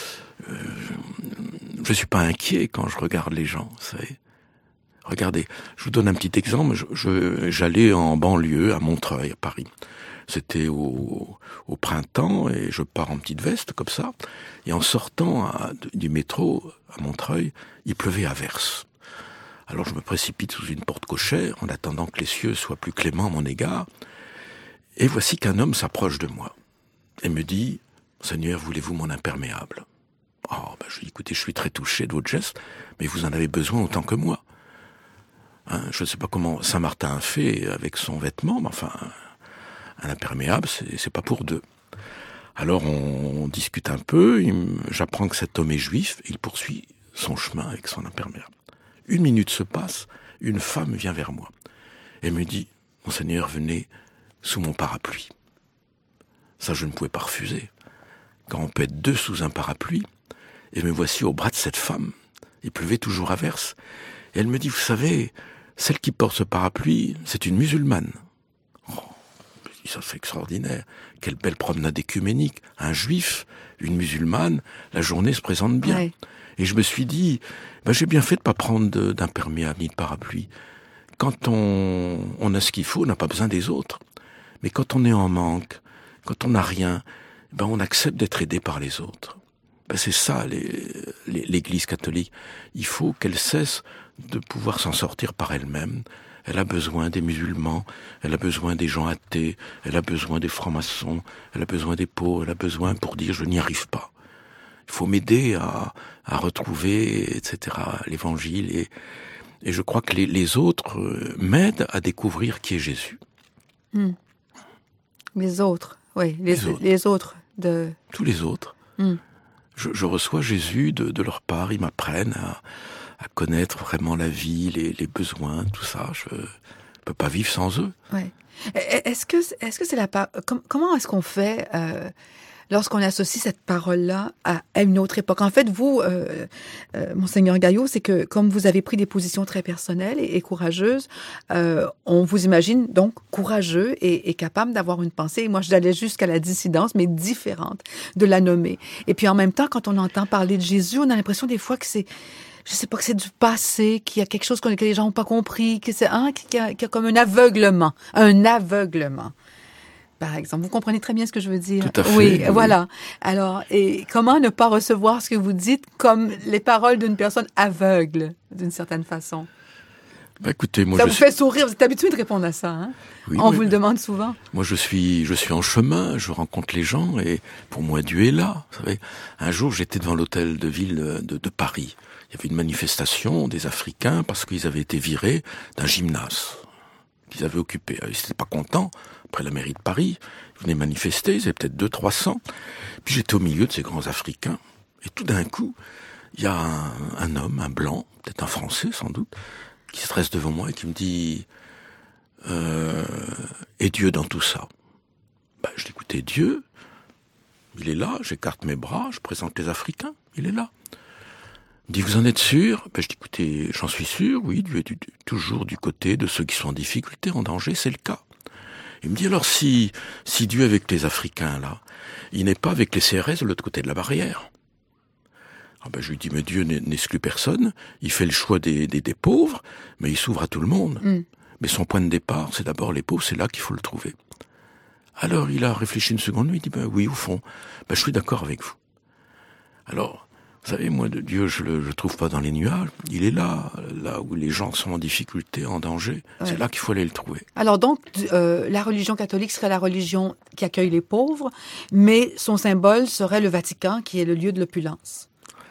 je, je suis pas inquiet quand je regarde les gens, vous savez. Regardez, je vous donne un petit exemple. Je, je, j'allais en banlieue, à Montreuil, à Paris. C'était au, au printemps et je pars en petite veste, comme ça. Et en sortant à, du métro, à Montreuil, il pleuvait à verse. Alors je me précipite sous une porte cochère en attendant que les cieux soient plus cléments à mon égard. Et voici qu'un homme s'approche de moi et me dit « Seigneur, voulez-vous mon imperméable ?» Oh, ben je lui dis « Écoutez, je suis très touché de votre geste, mais vous en avez besoin autant que moi. Hein, je ne sais pas comment Saint-Martin a fait avec son vêtement, mais enfin, un imperméable, c'est, c'est pas pour deux. » Alors on, on discute un peu, il, j'apprends que cet homme est juif, il poursuit son chemin avec son imperméable. Une minute se passe, une femme vient vers moi et me dit « Monseigneur, venez sous mon parapluie. » Ça, je ne pouvais pas refuser. Quand on peut être deux sous un parapluie, et me voici au bras de cette femme. Il pleuvait toujours à verse. Et elle me dit « Vous savez, celle qui porte ce parapluie, c'est une musulmane. » Oh, ça c'est extraordinaire. Quelle belle promenade écuménique. Un juif, une musulmane, la journée se présente bien. Ouais. Et je me suis dit, ben j'ai bien fait de pas prendre de, d'imperméable ni de parapluie. Quand on, on a ce qu'il faut, on n'a pas besoin des autres. Mais quand on est en manque, quand on n'a rien, ben on accepte d'être aidé par les autres. Ben c'est ça, les, les, l'Église catholique. Il faut qu'elle cesse de pouvoir s'en sortir par elle-même. Elle a besoin des musulmans, elle a besoin des gens athées, elle a besoin des francs-maçons, elle a besoin des pauvres, elle a besoin pour dire je n'y arrive pas. Il faut m'aider à, à retrouver, et cetera, l'évangile. Et, et je crois que les, les autres m'aident à découvrir qui est Jésus. Mmh. Les autres, oui, les, les, autres. les autres. De... Tous les autres. Mmh. Je, je reçois Jésus de, de leur part, ils m'apprennent à, à connaître vraiment la vie, les, les besoins, tout ça. Je ne peux pas vivre sans eux. Ouais. Est-ce que, est-ce que c'est la part... Comment est-ce qu'on fait... Euh... lorsqu'on associe cette parole-là à, à une autre époque. En fait, vous, euh, euh, Monseigneur Gaillot, c'est que comme vous avez pris des positions très personnelles et, et courageuses, euh, on vous imagine donc courageux et, et capable d'avoir une pensée. Moi, j'allais jusqu'à la dissidence, mais différente de la nommer. Et puis en même temps, quand on entend parler de Jésus, on a l'impression des fois que c'est... Je sais pas, que c'est du passé, qu'il y a quelque chose que les gens n'ont pas compris, que c'est hein, qu'il y a, qu'il y a comme un aveuglement, un aveuglement. Par exemple, vous comprenez très bien ce que je veux dire. Tout à fait. Oui, oui, voilà. Alors, et comment ne pas recevoir ce que vous dites comme les paroles d'une personne aveugle, d'une certaine façon? Bah, écoutez, moi, ça je vous suis... fait sourire. Vous êtes habitué de répondre à ça, hein? Oui, On oui, vous le demande souvent. Moi, je suis, je suis en chemin, je rencontre les gens et pour moi, Dieu est là. Vous savez, un jour, j'étais devant l'hôtel de ville de, de Paris. Il y avait une manifestation des Africains parce qu'ils avaient été virés d'un gymnase qu'ils avaient occupé. Ils n'étaient pas contents. Après la mairie de Paris, ils venaient manifester, ils étaient peut-être deux, trois cents. Puis j'étais au milieu de ces grands Africains. Et tout d'un coup, il y a un, un homme, un blanc, peut-être un Français sans doute, qui se dresse devant moi et qui me dit euh, « Et Dieu dans tout ça ?» Ben, je dis « Écoutez, Dieu, il est là, j'écarte mes bras, je présente les Africains, il est là. » Il me dit « Vous en êtes sûr ?» Ben, je dis « Écoutez, j'en suis sûr, oui, Dieu est du, toujours du côté de ceux qui sont en difficulté, en danger, c'est le cas. » Il me dit alors si si Dieu est avec les Africains là, il n'est pas avec les C R S de l'autre côté de la barrière. Ah ben, je lui dis, mais Dieu n'exclut personne, il fait le choix des, des, des pauvres, mais il s'ouvre à tout le monde. Mm. Mais son point de départ, c'est d'abord les pauvres, c'est là qu'il faut le trouver. Alors il a réfléchi une seconde, il dit, ben oui, au fond, ben, je suis d'accord avec vous. Alors, vous savez, moi, de Dieu, je le je trouve pas dans les nuages, il est là, là où les gens sont en difficulté, en danger, ouais. C'est là qu'il faut aller le trouver. Alors donc, euh, la religion catholique serait la religion qui accueille les pauvres, mais son symbole serait le Vatican, qui est le lieu de l'opulence.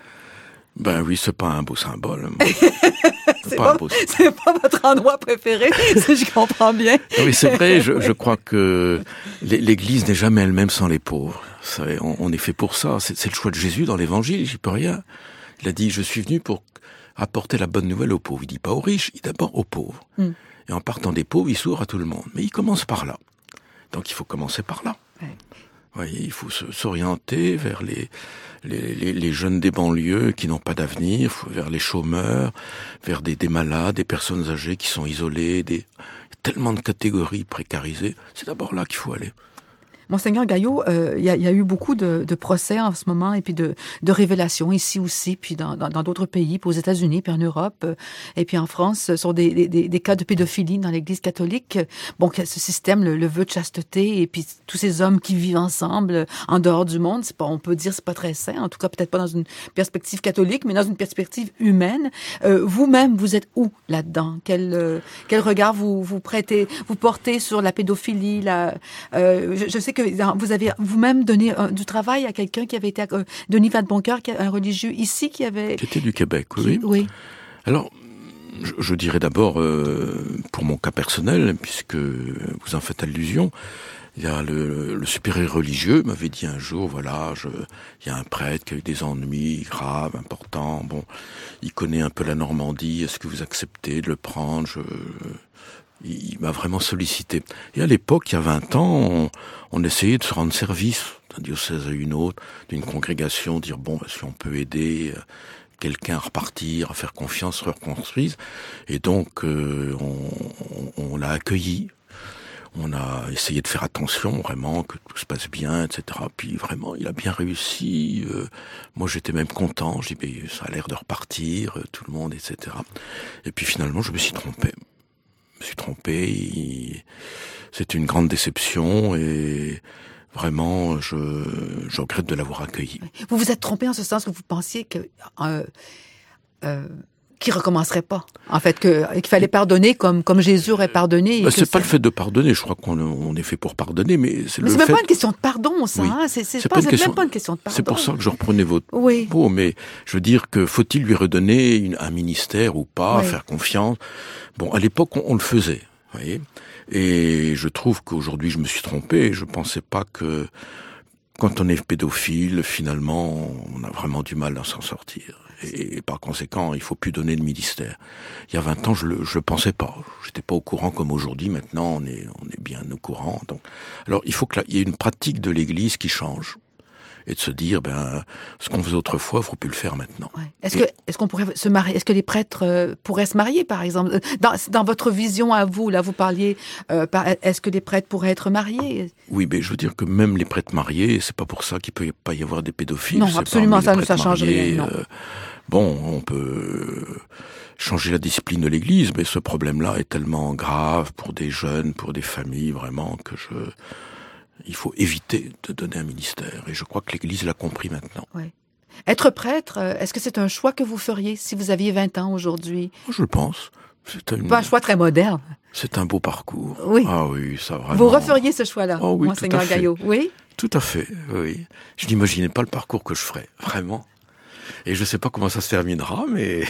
Ben oui, c'est pas un beau symbole. c'est, pas, pas, c'est pas votre endroit préféré, si je comprends bien. Oui, c'est vrai, je, je crois que l'Église n'est jamais elle-même sans les pauvres. Savez, on, on est fait pour ça, c'est, c'est le choix de Jésus dans l'Évangile, j'y peux rien. Il a dit, je suis venu pour apporter la bonne nouvelle aux pauvres. Il dit pas aux riches, il dit d'abord aux pauvres. Mm. Et en partant des pauvres, il s'ouvre à tout le monde. Mais il commence par là. Donc il faut commencer par là. Ouais. Vous voyez, il faut se, s'orienter vers les, les, les, les jeunes des banlieues qui n'ont pas d'avenir, vers les chômeurs, vers des, des malades, des personnes âgées qui sont isolées, des, tellement de catégories précarisées. C'est d'abord là qu'il faut aller. Monseigneur Gaillot, il euh, y, y a eu beaucoup de, de procès en ce moment et puis de, de révélations ici aussi, puis dans, dans, dans d'autres pays, puis aux États-Unis, puis en Europe, euh, et puis en France, sur des, des, des cas de pédophilie dans l'Église catholique. Bon, ce système, le, le vœu de chasteté, et puis tous ces hommes qui vivent ensemble en dehors du monde, c'est pas, on peut dire, c'est pas très sain. En tout cas, peut-être pas dans une perspective catholique, mais dans une perspective humaine. Euh, vous-même, vous êtes où là-dedans? Quel, euh, quel regard vous vous prêtez, vous portez sur la pédophilie? La, euh, je, je sais que vous avez vous-même donné euh, du travail à quelqu'un qui avait été, euh, Denis Vadeboncoeur, un religieux ici qui avait... Qui était du Québec, qui, oui. Oui. Alors, je, je dirais d'abord, euh, pour mon cas personnel, puisque vous en faites allusion, il y a le, le supérieur religieux m'avait dit un jour, voilà, je, il y a un prêtre qui a eu des ennuis graves, importants, bon, il connaît un peu la Normandie, est-ce que vous acceptez de le prendre? Je... Il m'a vraiment sollicité. Et à l'époque, il y a vingt ans, on, on essayait de se rendre service d'un diocèse à une autre, d'une congrégation, dire bon, si on peut aider quelqu'un à repartir, à faire confiance, à reconstruire. Et donc, euh, on, on, on l'a accueilli. On a essayé de faire attention, vraiment, que tout se passe bien, et cetera. Puis vraiment, il a bien réussi. Euh, moi, j'étais même content. Je dis, mais ça a l'air de repartir, tout le monde, et cetera. Et puis finalement, je me suis trompé. Je me suis trompé, c'est une grande déception et vraiment, je, je regrette de l'avoir accueilli. Vous vous êtes trompé en ce sens que vous pensiez que euh, euh, qu'il recommencerait pas, en fait, que qu'il fallait pardonner comme comme Jésus aurait pardonné. Et bah, que c'est, c'est pas le fait de pardonner, je crois qu'on on est fait pour pardonner, mais c'est mais le c'est fait. même pas une question de pardon, ça. Oui. Hein? C'est, c'est, c'est, pas, pas c'est question... même pas une question de pardon. C'est pour ça que je reprenais votre oui. mot, mais je veux dire que faut-il lui redonner une, un ministère ou pas, oui. Faire confiance. Bon, à l'époque, on, on le faisait. Vous voyez, et je trouve qu'aujourd'hui je me suis trompé. Je pensais pas que quand on est pédophile, finalement, on a vraiment du mal à s'en sortir. Et, et par conséquent, il faut plus donner de ministère. Il y a vingt ans, je le, je le pensais pas. J'étais pas au courant comme aujourd'hui. Maintenant, on est, on est bien au courant. Donc, alors, il faut qu'il y ait une pratique de l'Église qui change. Et de se dire, ben, ce qu'on faisait autrefois, il ne faut plus le faire maintenant. Ouais. Est-ce que, est-ce qu'on pourrait se marier? Est-ce que les prêtres euh, pourraient se marier, par exemple? Dans, dans votre vision à vous, là, vous parliez, euh, par, est-ce que les prêtres pourraient être mariés? Oui, mais je veux dire que même les prêtres mariés, c'est pas pour ça qu'il peut pas y avoir des pédophiles. Non, c'est absolument, ça ne ça change mariés, rien. Non. Euh, bon, on peut changer la discipline de l'Église, mais ce problème-là est tellement grave pour des jeunes, pour des familles, vraiment, que je... Il faut éviter de donner un ministère. Et je crois que l'Église l'a compris maintenant. Oui. Être prêtre, est-ce que c'est un choix que vous feriez si vous aviez vingt ans aujourd'hui? Je le pense. C'est un... Pas un choix très moderne. C'est un beau parcours. Oui. Ah oui, ça vraiment. Vous referiez ce choix-là, oh, oui, Monseigneur Gaillot? Oui. Tout à fait, oui. Je n'imaginais pas le parcours que je ferais, vraiment. Et je ne sais pas comment ça se terminera, mais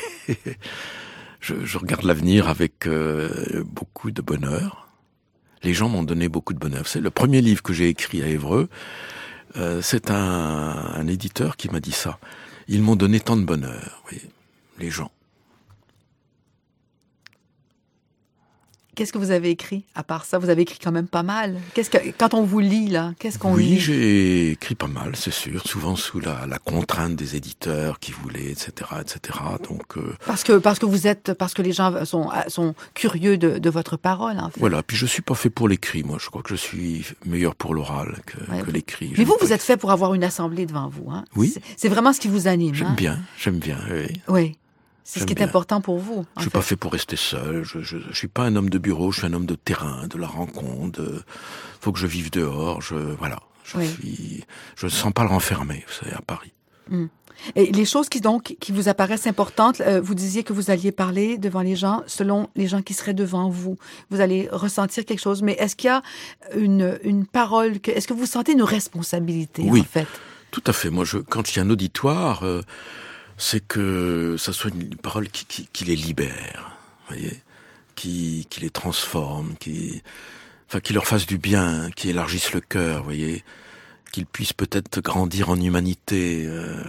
je, je regarde l'avenir avec euh, beaucoup de bonheur. Les gens m'ont donné beaucoup de bonheur. C'est le premier livre que j'ai écrit à Évreux. Euh, c'est un, un éditeur qui m'a dit ça. Ils m'ont donné tant de bonheur, oui, les gens. qu'est-ce que vous avez écrit à part ça? Vous avez écrit quand même pas mal. Qu'est-ce que, quand on vous lit, là, qu'est-ce qu'on oui, lit? Oui, j'ai écrit pas mal, c'est sûr, souvent sous la, la contrainte des éditeurs qui voulaient, et cetera, et cetera. Donc, euh... Parce que, parce que vous êtes, parce que les gens sont, sont curieux de, de votre parole, en fait. Voilà, puis je suis pas fait pour l'écrit, moi. Je crois que je suis meilleur pour l'oral que, ouais, que l'écrit. Mais vous, vous êtes fait pour avoir une assemblée devant vous, hein? Oui. C'est, c'est vraiment ce qui vous anime, J'aime hein? bien, j'aime bien, oui. Oui. C'est J'aime ce qui est bien. important pour vous. Je suis fait. pas fait pour rester seul. Je, je, je suis pas un homme de bureau. Je suis un homme de terrain, de la rencontre. De... Faut que je vive dehors. Je, voilà. Je oui. suis, je ne sens pas le renfermer, vous savez, à Paris. Mm. Et les choses qui donc qui vous apparaissent importantes, euh, vous disiez que vous alliez parler devant les gens selon les gens qui seraient devant vous. Vous allez ressentir quelque chose. Mais est-ce qu'il y a une, une parole que, est-ce que vous sentez une responsabilité, oui, en fait? Tout à fait. Moi, je, quand il y a un auditoire, euh, c'est que ça soit une parole qui, qui, qui les libère, voyez, qui, qui les transforme, qui, enfin, qui leur fasse du bien, qui élargisse le cœur, voyez, qu'ils puissent peut-être grandir en humanité, euh,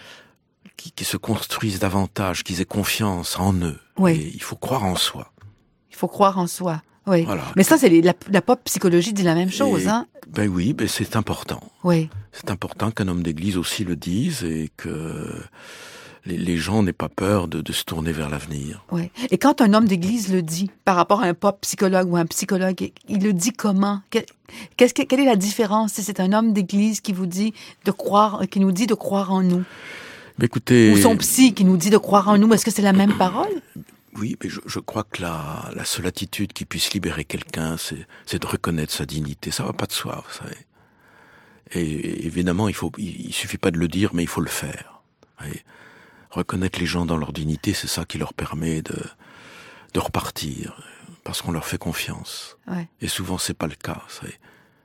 qui, qui se construisent davantage, qu'ils aient confiance en eux. Oui. Et il faut croire en soi. Il faut croire en soi. Oui. Voilà. Mais ça, c'est les, la, la pop psychologie dit la même chose, et, hein? Ben oui, ben c'est important. Oui. C'est important qu'un homme d'église aussi le dise et que les, les gens n'aient pas peur de, de se tourner vers l'avenir. Oui. Et quand un homme d'église le dit, par rapport à un pop psychologue ou un psychologue, il le dit comment? Qu'est-ce que, quelle est la différence si c'est un homme d'église qui vous dit de croire, qui nous dit de croire en nous? Mais écoutez, ou son psy qui nous dit de croire en nous, est-ce que c'est la même parole? Oui, mais je, je crois que la, la seule attitude qui puisse libérer quelqu'un, c'est, c'est de reconnaître sa dignité. Ça va pas de soi, vous savez. Et, et évidemment, il faut, il, il suffit pas de le dire, mais il faut le faire. Voyez. Reconnaître les gens dans leur dignité, c'est ça qui leur permet de, de repartir, parce qu'on leur fait confiance. Ouais. Et souvent, c'est pas le cas, vous savez.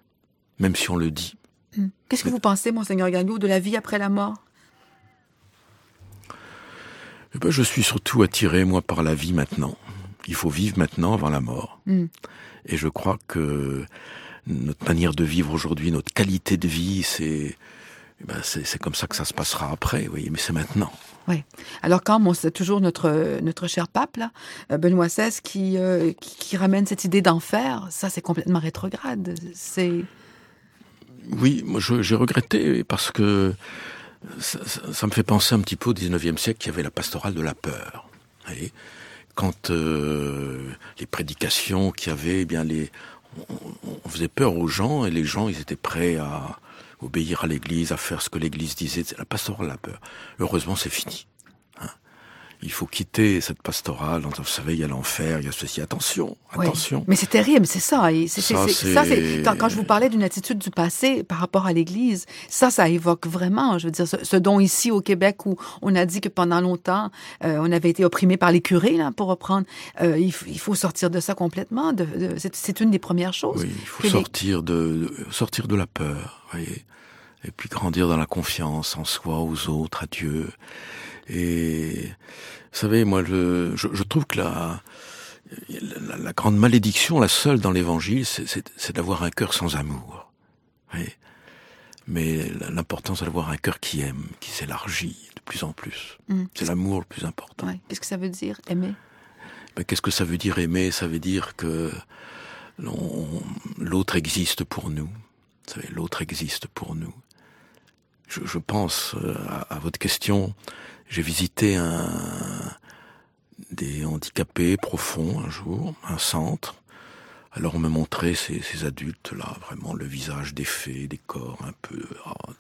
Même si on le dit. Hum. Qu'est-ce que vous pensez, Monseigneur Gagnon, de la vie après la mort? Eh ben, je suis surtout attiré, moi, par la vie maintenant. Il faut vivre maintenant avant la mort. Mm. Et je crois que notre manière de vivre aujourd'hui, notre qualité de vie, c'est, eh ben, c'est, c'est comme ça que ça se passera après, oui, mais c'est maintenant. Oui. Alors quand bon, c'est toujours notre notre cher pape là, Benoît seize, qui, euh, qui qui ramène cette idée d'enfer, ça c'est complètement rétrograde. C'est. Oui, moi je, j'ai regretté parce que Ça, ça, ça me fait penser un petit peu au dix-neuvième siècle, qu'il y avait la pastorale de la peur. Vous voyez, quand euh, les prédications qu'il y avait, eh bien les, on, on faisait peur aux gens et les gens, ils étaient prêts à obéir à l'Église, à faire ce que l'Église disait. C'est la pastorale de la peur. Heureusement, c'est fini. Hein, il faut quitter cette pastorale. Vous savez, il y a l'enfer, il y a ceci. Attention, attention. Oui. Mais c'est terrible, c'est ça. C'est, ça, c'est, c'est... ça, c'est quand, quand je vous parlais d'une attitude du passé par rapport à l'Église, ça, ça évoque vraiment, je veux dire, ce, ce dont ici au Québec où on a dit que pendant longtemps, euh, on avait été opprimé par les curés, là, pour reprendre. Euh, il, il faut sortir de ça complètement. De, de, c'est, c'est une des premières choses. Oui, il faut sortir les... de, de sortir de la peur, voyez, et puis grandir dans la confiance en soi, aux autres, à Dieu. Et vous savez, moi, le, je, je trouve que la, la, la grande malédiction, la seule dans l'Évangile, c'est, c'est, c'est d'avoir un cœur sans amour. Oui. Mais l'important, c'est d'avoir un cœur qui aime, qui s'élargit de plus en plus. Mmh. C'est l'amour le plus important. Ouais. Qu'est-ce que ça veut dire, aimer? Ben, qu'est-ce que ça veut dire, aimer? Ça veut dire que l'on, l'autre existe pour nous. Vous savez, l'autre existe pour nous. Je, je pense à, à votre question. J'ai visité un, des handicapés profonds un jour, un centre. Alors on me montrait ces, ces adultes-là, vraiment le visage défait, des corps un peu oh,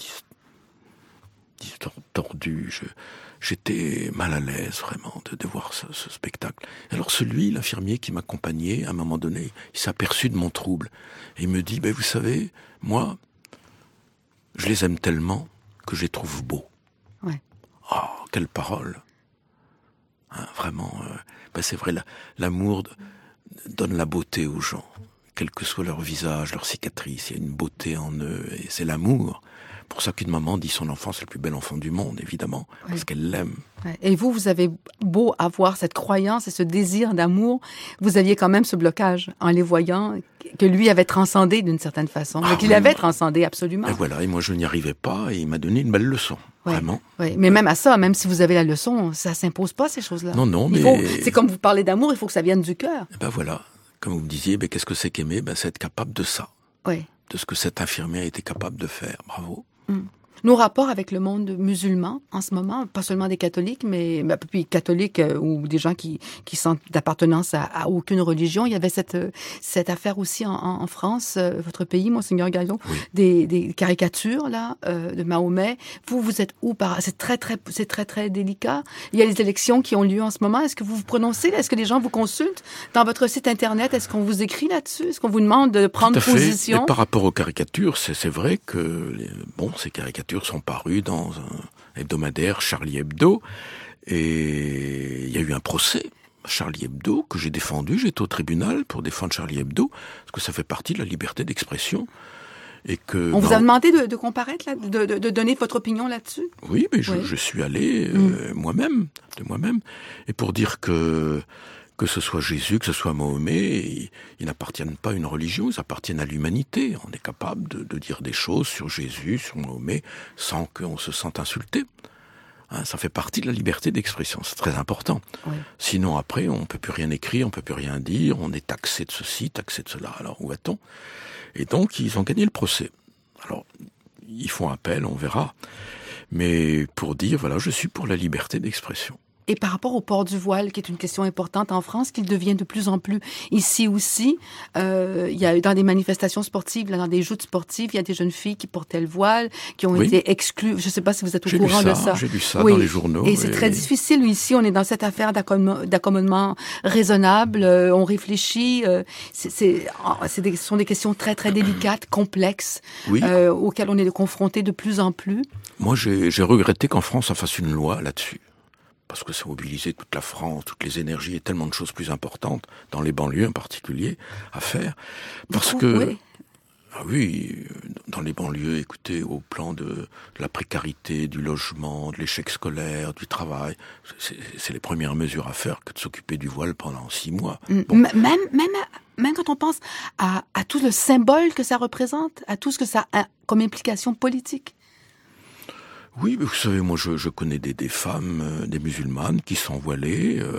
tordus. Je, j'étais mal à l'aise vraiment de, de voir ce, ce spectacle. Alors celui, l'infirmier qui m'accompagnait, à un moment donné, il s'est aperçu de mon trouble. Et il me dit, ben vous savez, moi, je les aime tellement que je les trouve beaux. Ouais. Oh, quelle parole! Hein, vraiment, euh, ben c'est vrai, la, l'amour de, donne la beauté aux gens, quel que soit leur visage, leur cicatrice, il y a une beauté en eux, et c'est l'amour. Pour ça qu'une maman dit son enfant, c'est le plus bel enfant du monde, évidemment, oui. Parce qu'elle l'aime. Et vous, vous avez beau avoir cette croyance et ce désir d'amour, vous aviez quand même ce blocage en les voyant, que lui avait transcendé d'une certaine façon, ah, mais qu'il oui. avait transcendé absolument. Et voilà, et moi je n'y arrivais pas, et il m'a donné une belle leçon, oui. vraiment. Oui. Mais même à ça, même si vous avez la leçon, ça s'impose pas, ces choses-là. Non, non, il mais... faut, c'est comme vous parlez d'amour, il faut que ça vienne du cœur. Et ben voilà, Comme vous me disiez, ben, qu'est-ce que c'est qu'aimer? Ben, c'est être capable de ça. Oui. De ce que cet infirmier a été capable de faire. Bravo. Mm. Nos rapports avec le monde musulman en ce moment, pas seulement des catholiques, mais bah, puis catholiques euh, ou des gens qui qui sentent d'appartenance à, à aucune religion. Il y avait cette cette affaire aussi en, en France, euh, votre pays, Monseigneur Gaillot, oui. des, des caricatures là euh, de Mahomet. Vous vous êtes où par C'est très très c'est très très délicat. Il y a les élections qui ont lieu en ce moment. Est-ce que vous vous prononcez? Est-ce que les gens vous consultent dans votre site internet? Est-ce qu'on vous écrit là-dessus? Est-ce qu'on vous demande de prendre Tout à position? fait. Et par rapport aux caricatures, c'est c'est vrai que les, bon ces caricatures sont parues dans un hebdomadaire Charlie Hebdo et il y a eu un procès Charlie Hebdo que j'ai défendu, j'étais au tribunal pour défendre Charlie Hebdo parce que ça fait partie de la liberté d'expression et que on non, vous a demandé de, de comparaître là, de, de, de donner votre opinion là-dessus? Oui, mais je, oui. je suis allé euh, mmh. moi-même, de moi-même et pour dire que que ce soit Jésus, que ce soit Mahomet, ils, ils n'appartiennent pas à une religion, ils appartiennent à l'humanité. On est capable de, de dire des choses sur Jésus, sur Mahomet, sans qu'on se sente insulté. Hein, ça fait partie de la liberté d'expression, c'est très important. Oui. Sinon, après, on ne peut plus rien écrire, on ne peut plus rien dire, on est taxé de ceci, taxé de cela. Alors, où va-t-on? Et donc, ils ont gagné le procès. Alors, ils font appel, on verra. Mais pour dire, voilà, je suis pour la liberté d'expression. Et par rapport au port du voile, qui est une question importante en France, qu'il devient de plus en plus ici aussi, euh, il y a dans des manifestations sportives, là, dans des joutes sportives, il y a des jeunes filles qui portaient le voile, qui ont oui. été exclues. Je ne sais pas si vous êtes au j'ai courant lu ça, de ça. J'ai lu ça oui. dans les journaux. Et c'est et... très difficile. Ici, on est dans cette affaire d'accommodement, d'accommodement raisonnable. Euh, on réfléchit. Euh, c'est, c'est, c'est des, ce sont des questions très, très délicates, complexes, oui. euh, auxquelles on est confronté de plus en plus. Moi, j'ai, j'ai regretté qu'en France, on fasse une loi là-dessus. Parce que ça mobilisait toute la France, toutes les énergies et tellement de choses plus importantes, dans les banlieues en particulier, à faire. Parce que, oui. ah oui, dans les banlieues, écoutez, au plan de, de la précarité, du logement, de l'échec scolaire, du travail, c'est, c'est les premières mesures à faire que de s'occuper du voile pendant six mois. Bon. Même, même, même quand on pense à, à tout le symbole que ça représente, à tout ce que ça a comme implication politique. Oui, mais vous savez, moi, je, je connais des, des femmes, euh, des musulmanes qui sont voilées. Euh,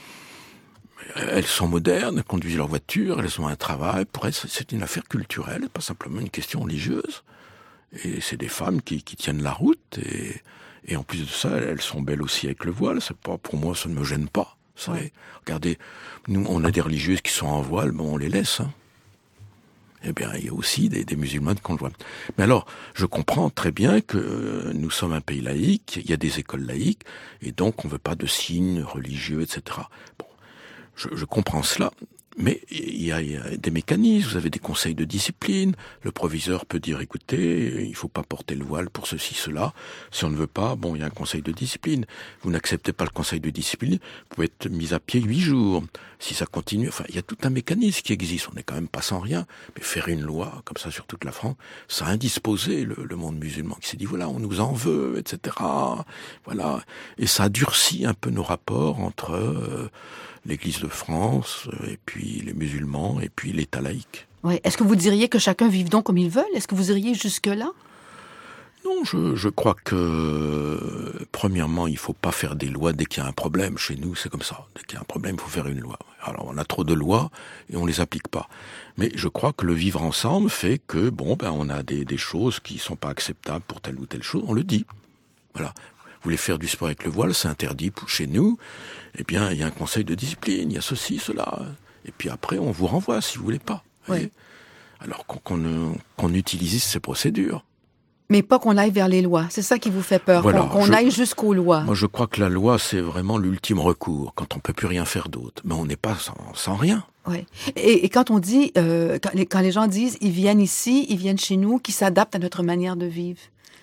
elles sont modernes, elles conduisent leur voiture, elles ont un travail. Pour elles, c'est une affaire culturelle, pas simplement une question religieuse. Et c'est des femmes qui, qui tiennent la route. Et, et en plus de ça, elles sont belles aussi avec le voile. C'est pas, pour moi, ça ne me gêne pas. Vous savez, ouais. Regardez, nous, on a des religieuses qui sont en voile, bon, on les laisse, hein. Eh bien, il y a aussi des, des musulmanes qu'on le voit. Mais alors, je comprends très bien que euh, nous sommes un pays laïque, il y a des écoles laïques, et donc on ne veut pas de signes religieux, et cetera. Bon, je, je comprends cela, mais il y, a, il y a des mécanismes, vous avez des conseils de discipline, le proviseur peut dire, écoutez, il ne faut pas porter le voile pour ceci, cela. Si on ne veut pas, bon, il y a un conseil de discipline. Vous n'acceptez pas le conseil de discipline, vous pouvez être mis à pied huit jours. Si ça continue, enfin, il y a tout un mécanisme qui existe. On n'est quand même pas sans rien. Mais faire une loi comme ça sur toute la France, ça a indisposé le, le monde musulman qui s'est dit, voilà, on nous en veut, et cetera. Voilà. Et ça a durci un peu nos rapports entre euh, l'Église de France et puis les musulmans et puis l'État laïque. Oui. Est-ce que vous diriez que chacun vive donc comme il veut? Est-ce que vous iriez jusque-là? Non, je, je crois que, premièrement, il faut pas faire des lois dès qu'il y a un problème. Chez nous, c'est comme ça. Dès qu'il y a un problème, il faut faire une loi. Alors, on a trop de lois et on les applique pas. Mais je crois que le vivre ensemble fait que, bon, ben, on a des, des choses qui sont pas acceptables pour telle ou telle chose. On le dit. Voilà. Vous voulez faire du sport avec le voile, c'est interdit pour chez nous. Eh bien, il y a un conseil de discipline, il y a ceci, cela. Et puis après, on vous renvoie si vous voulez pas. Oui. Alors qu'on, qu'on, qu'on utilise ces procédures. Mais pas qu'on aille vers les lois. C'est ça qui vous fait peur, voilà, qu'on, qu'on je, aille jusqu'aux lois. Moi, je crois que la loi, c'est vraiment l'ultime recours, quand on peut plus rien faire d'autre. Mais on n'est pas sans, sans rien. Oui. Et, et quand on dit, euh, quand, les, quand les gens disent, ils viennent ici, ils viennent chez nous, qui s'adaptent à notre manière de vivre.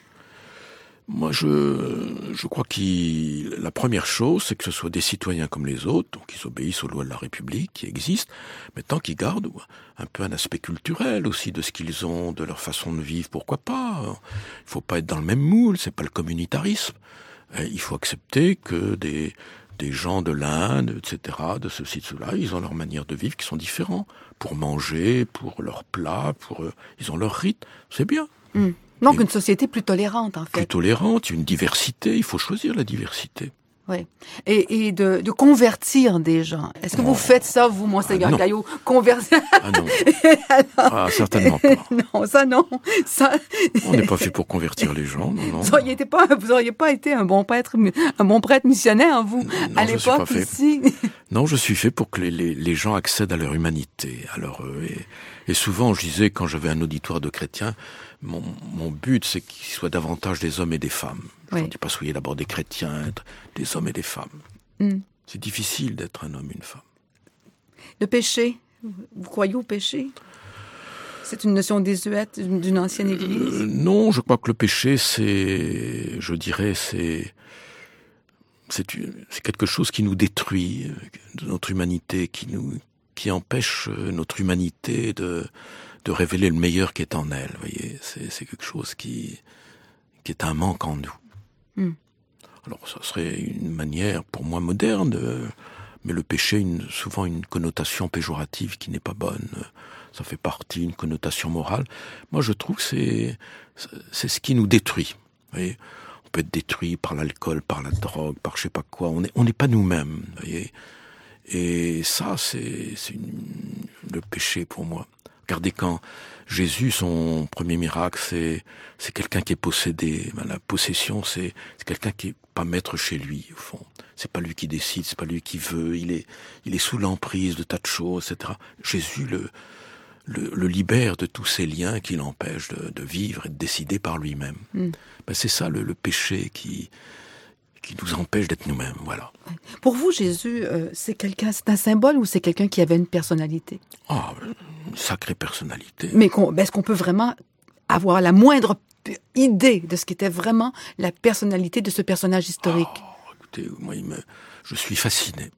Moi, je, je crois que la première chose, c'est que ce soit des citoyens comme les autres, donc ils obéissent aux lois de la République qui existent, mais tant qu'ils gardent un peu un aspect culturel aussi de ce qu'ils ont, de leur façon de vivre, pourquoi pas. Il faut pas être dans le même moule, c'est pas le communautarisme. Il faut accepter que des, des gens de l'Inde, et cetera, de ceci, de cela, ils ont leur manière de vivre qui sont différents. Pour manger, pour leurs plats, pour, ils ont leur rite, c'est bien. Mmh. Donc, une société plus tolérante, en fait. Plus tolérante, une diversité, il faut choisir la diversité. Oui. Et, et de, de convertir des gens. Est-ce que oh. vous faites ça, vous, Monseigneur ah, Gaillot? Convertir? Ah non. Ah, certainement pas. Non, ça non. Ça... On n'est pas fait pour convertir les gens, non, non. Vous n'auriez pas, vous auriez pas été un bon prêtre, un bon prêtre missionnaire, vous, non, à l'époque ici. Non, je suis fait pour que les, les, les gens accèdent à leur humanité. Alors, euh, et, et souvent, je disais, quand j'avais un auditoire de chrétiens, mon, mon but, c'est qu'ils soient davantage des hommes et des femmes. Je ne dis pas soyez d'abord des chrétiens, des hommes et des femmes. Mm. C'est difficile d'être un homme et une femme. Le péché, vous croyez au péché? C'est une notion désuète d'une ancienne Église? euh, Non, je crois que le péché, c'est, je dirais, c'est, c'est, c'est quelque chose qui nous détruit de notre humanité, qui nous, qui empêche notre humanité de, de révéler le meilleur qui est en elle. Vous voyez, c'est, c'est quelque chose qui, qui est un manque en nous. Mm. Alors, ça serait une manière, pour moi, moderne, de, mais le péché, une, souvent une connotation péjorative qui n'est pas bonne. Ça fait partie d'une connotation morale. Moi, je trouve que c'est, c'est ce qui nous détruit. Vous voyez, on peut être détruit par l'alcool, par la drogue, par je sais pas quoi. On n'est on n'est pas nous-mêmes. Vous voyez, et ça, c'est, c'est une, le péché pour moi. Regardez, quand Jésus, son premier miracle, c'est, c'est quelqu'un qui est possédé. La possession, c'est, c'est quelqu'un qui est pas maître chez lui, au fond. C'est pas lui qui décide, c'est pas lui qui veut. Il est, il est sous l'emprise de tas de choses, et cetera. Jésus le, le, le libère de tous ces liens qui l'empêchent de, de vivre et de décider par lui-même. Mm. Ben, c'est ça, le, le péché qui, qui nous empêche d'être nous-mêmes, voilà. Pour vous, Jésus, euh, c'est quelqu'un, c'est un symbole ou c'est quelqu'un qui avait une personnalité? Ah, une sacrée personnalité. Mais qu'on, ben, est-ce qu'on peut vraiment avoir la moindre idée de ce qu'était vraiment la personnalité de ce personnage historique? Oh, écoutez, moi, il me, je suis fasciné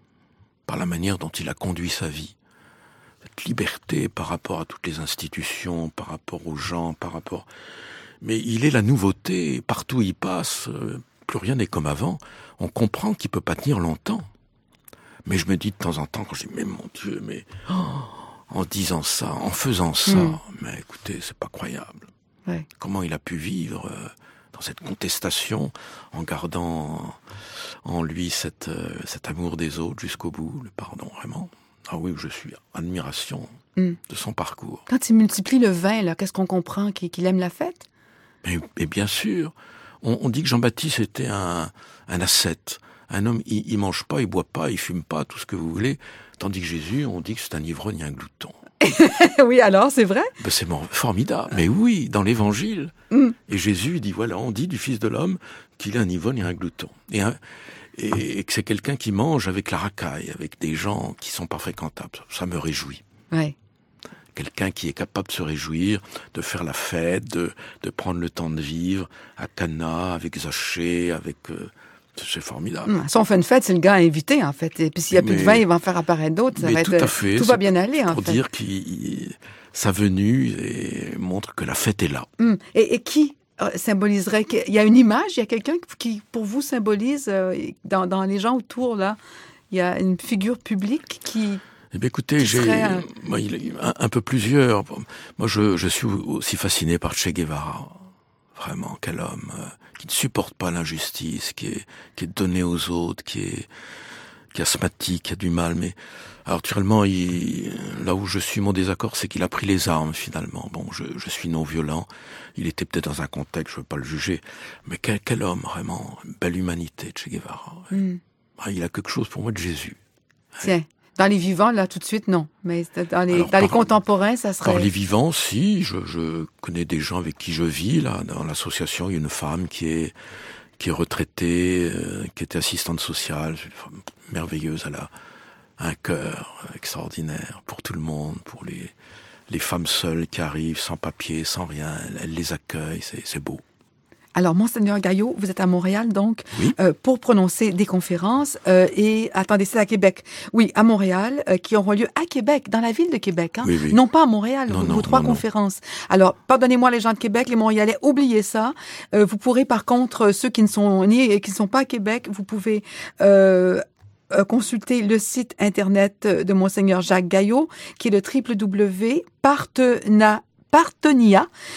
par la manière dont il a conduit sa vie. Cette liberté par rapport à toutes les institutions, par rapport aux gens, par rapport... Mais il est la nouveauté, partout où il passe... Euh, plus rien n'est comme avant, on comprend qu'il peut pas tenir longtemps. Mais je me dis de temps en temps, quand je dis, mais mon Dieu, mais oh, en disant ça, en faisant ça, mm. mais écoutez, c'est pas croyable. Ouais. Comment il a pu vivre euh, dans cette contestation, en gardant en lui cette, euh, cet amour des autres jusqu'au bout, le pardon, vraiment. Ah oui, je suis en admiration mm. de son parcours. Quand il multiplie le vin, là, qu'est-ce qu'on comprend? Qu'il, qu'il aime la fête? Mais, mais bien sûr. On, on dit que Jean-Baptiste était un, un ascète. Un homme, il, il mange pas, il boit pas, il fume pas, tout ce que vous voulez. Tandis que Jésus, on dit que c'est un ivrogne et un glouton. Oui, alors, c'est vrai? Ben, c'est formidable. Mais oui, dans l'Évangile. Mm. Et Jésus, il dit, voilà, on dit du Fils de l'homme qu'il est un ivrogne et un glouton. Et, un, et, et que c'est quelqu'un qui mange avec la racaille, avec des gens qui sont pas fréquentables. Ça me réjouit. Ouais. Quelqu'un qui est capable de se réjouir, de faire la fête, de, de prendre le temps de vivre à Cana, avec Zachée, avec... Euh, c'est formidable. Mmh, si on fait une fête, c'est le gars invité, en fait. Et puis s'il n'y a mais, plus de vin, il va en faire apparaître d'autres. Ça va tout être, à fait. Tout va bien aller, en pour fait. Pour dire qu'il sa venue et montre que la fête est là. Mmh. Et, et qui euh, symboliserait... Il y a une image, il y a quelqu'un qui, pour vous, symbolise, euh, dans, dans les gens autour, là, il y a une figure publique qui... Eh bien, écoutez, j'ai un... Moi, il y a un, un peu plusieurs. Moi, je, je suis aussi fasciné par Che Guevara. Vraiment, quel homme euh, qui ne supporte pas l'injustice, qui est, qui est donné aux autres, qui est, qui est asthmatique, qui a du mal. Mais alors, naturellement, il, là où je suis mon désaccord, c'est qu'il a pris les armes finalement. Bon, je, je suis non violent. Il était peut-être dans un contexte, je veux pas le juger, mais quel, quel homme vraiment, une belle humanité, Che Guevara. Mm. Ah, il a quelque chose pour moi de Jésus. Tiens. Ouais. Dans les vivants, là, tout de suite, non. Mais dans les, Alors, dans par, les contemporains, ça serait... Par les vivants, si. Je, je connais des gens avec qui je vis, là. Dans l'association, il y a une femme qui est, qui est retraitée, euh, qui était assistante sociale. Une femme merveilleuse. Elle a un cœur extraordinaire pour tout le monde, pour les, les femmes seules qui arrivent, sans papier, sans rien. Elle, elle les accueille. C'est, c'est beau. Alors, Monseigneur Gaillot, vous êtes à Montréal, donc, oui. euh, pour prononcer des conférences. Euh, et, attendez, c'est à Québec. Oui, à Montréal, euh, qui auront lieu à Québec, dans la ville de Québec. Hein? Oui, oui. Non pas à Montréal, non, vos, non, vos trois non, conférences. Non. Alors, pardonnez-moi les gens de Québec, les Montréalais, oubliez ça. Euh, vous pourrez, par contre, ceux qui ne sont ni et qui ne sont pas à Québec, vous pouvez... Euh, Euh, consulter le site internet de Monseigneur Jacques Gaillot, qui est le w w w point partenia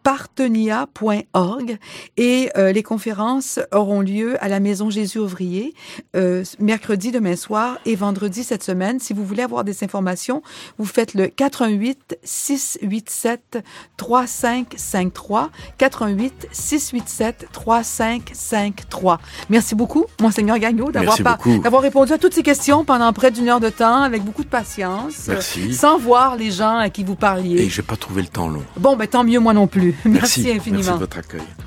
partenia point org et euh, les conférences auront lieu à la Maison Jésus-Ouvrier euh, mercredi demain soir et vendredi cette semaine. Si vous voulez avoir des informations, vous faites le quatre un huit, six huit sept, trois cinq cinq trois, quatre un huit, six huit sept, trois cinq cinq trois. Merci beaucoup, Monseigneur Gagnon, d'avoir, par... d'avoir répondu à toutes ces questions pendant près d'une heure de temps avec beaucoup de patience. Merci. Sans voir les gens à qui vous parliez. Et j'ai pas trouvé le temps long. Bon, ben tant mieux, moi non plus. Merci, Merci infiniment. Merci de votre accueil.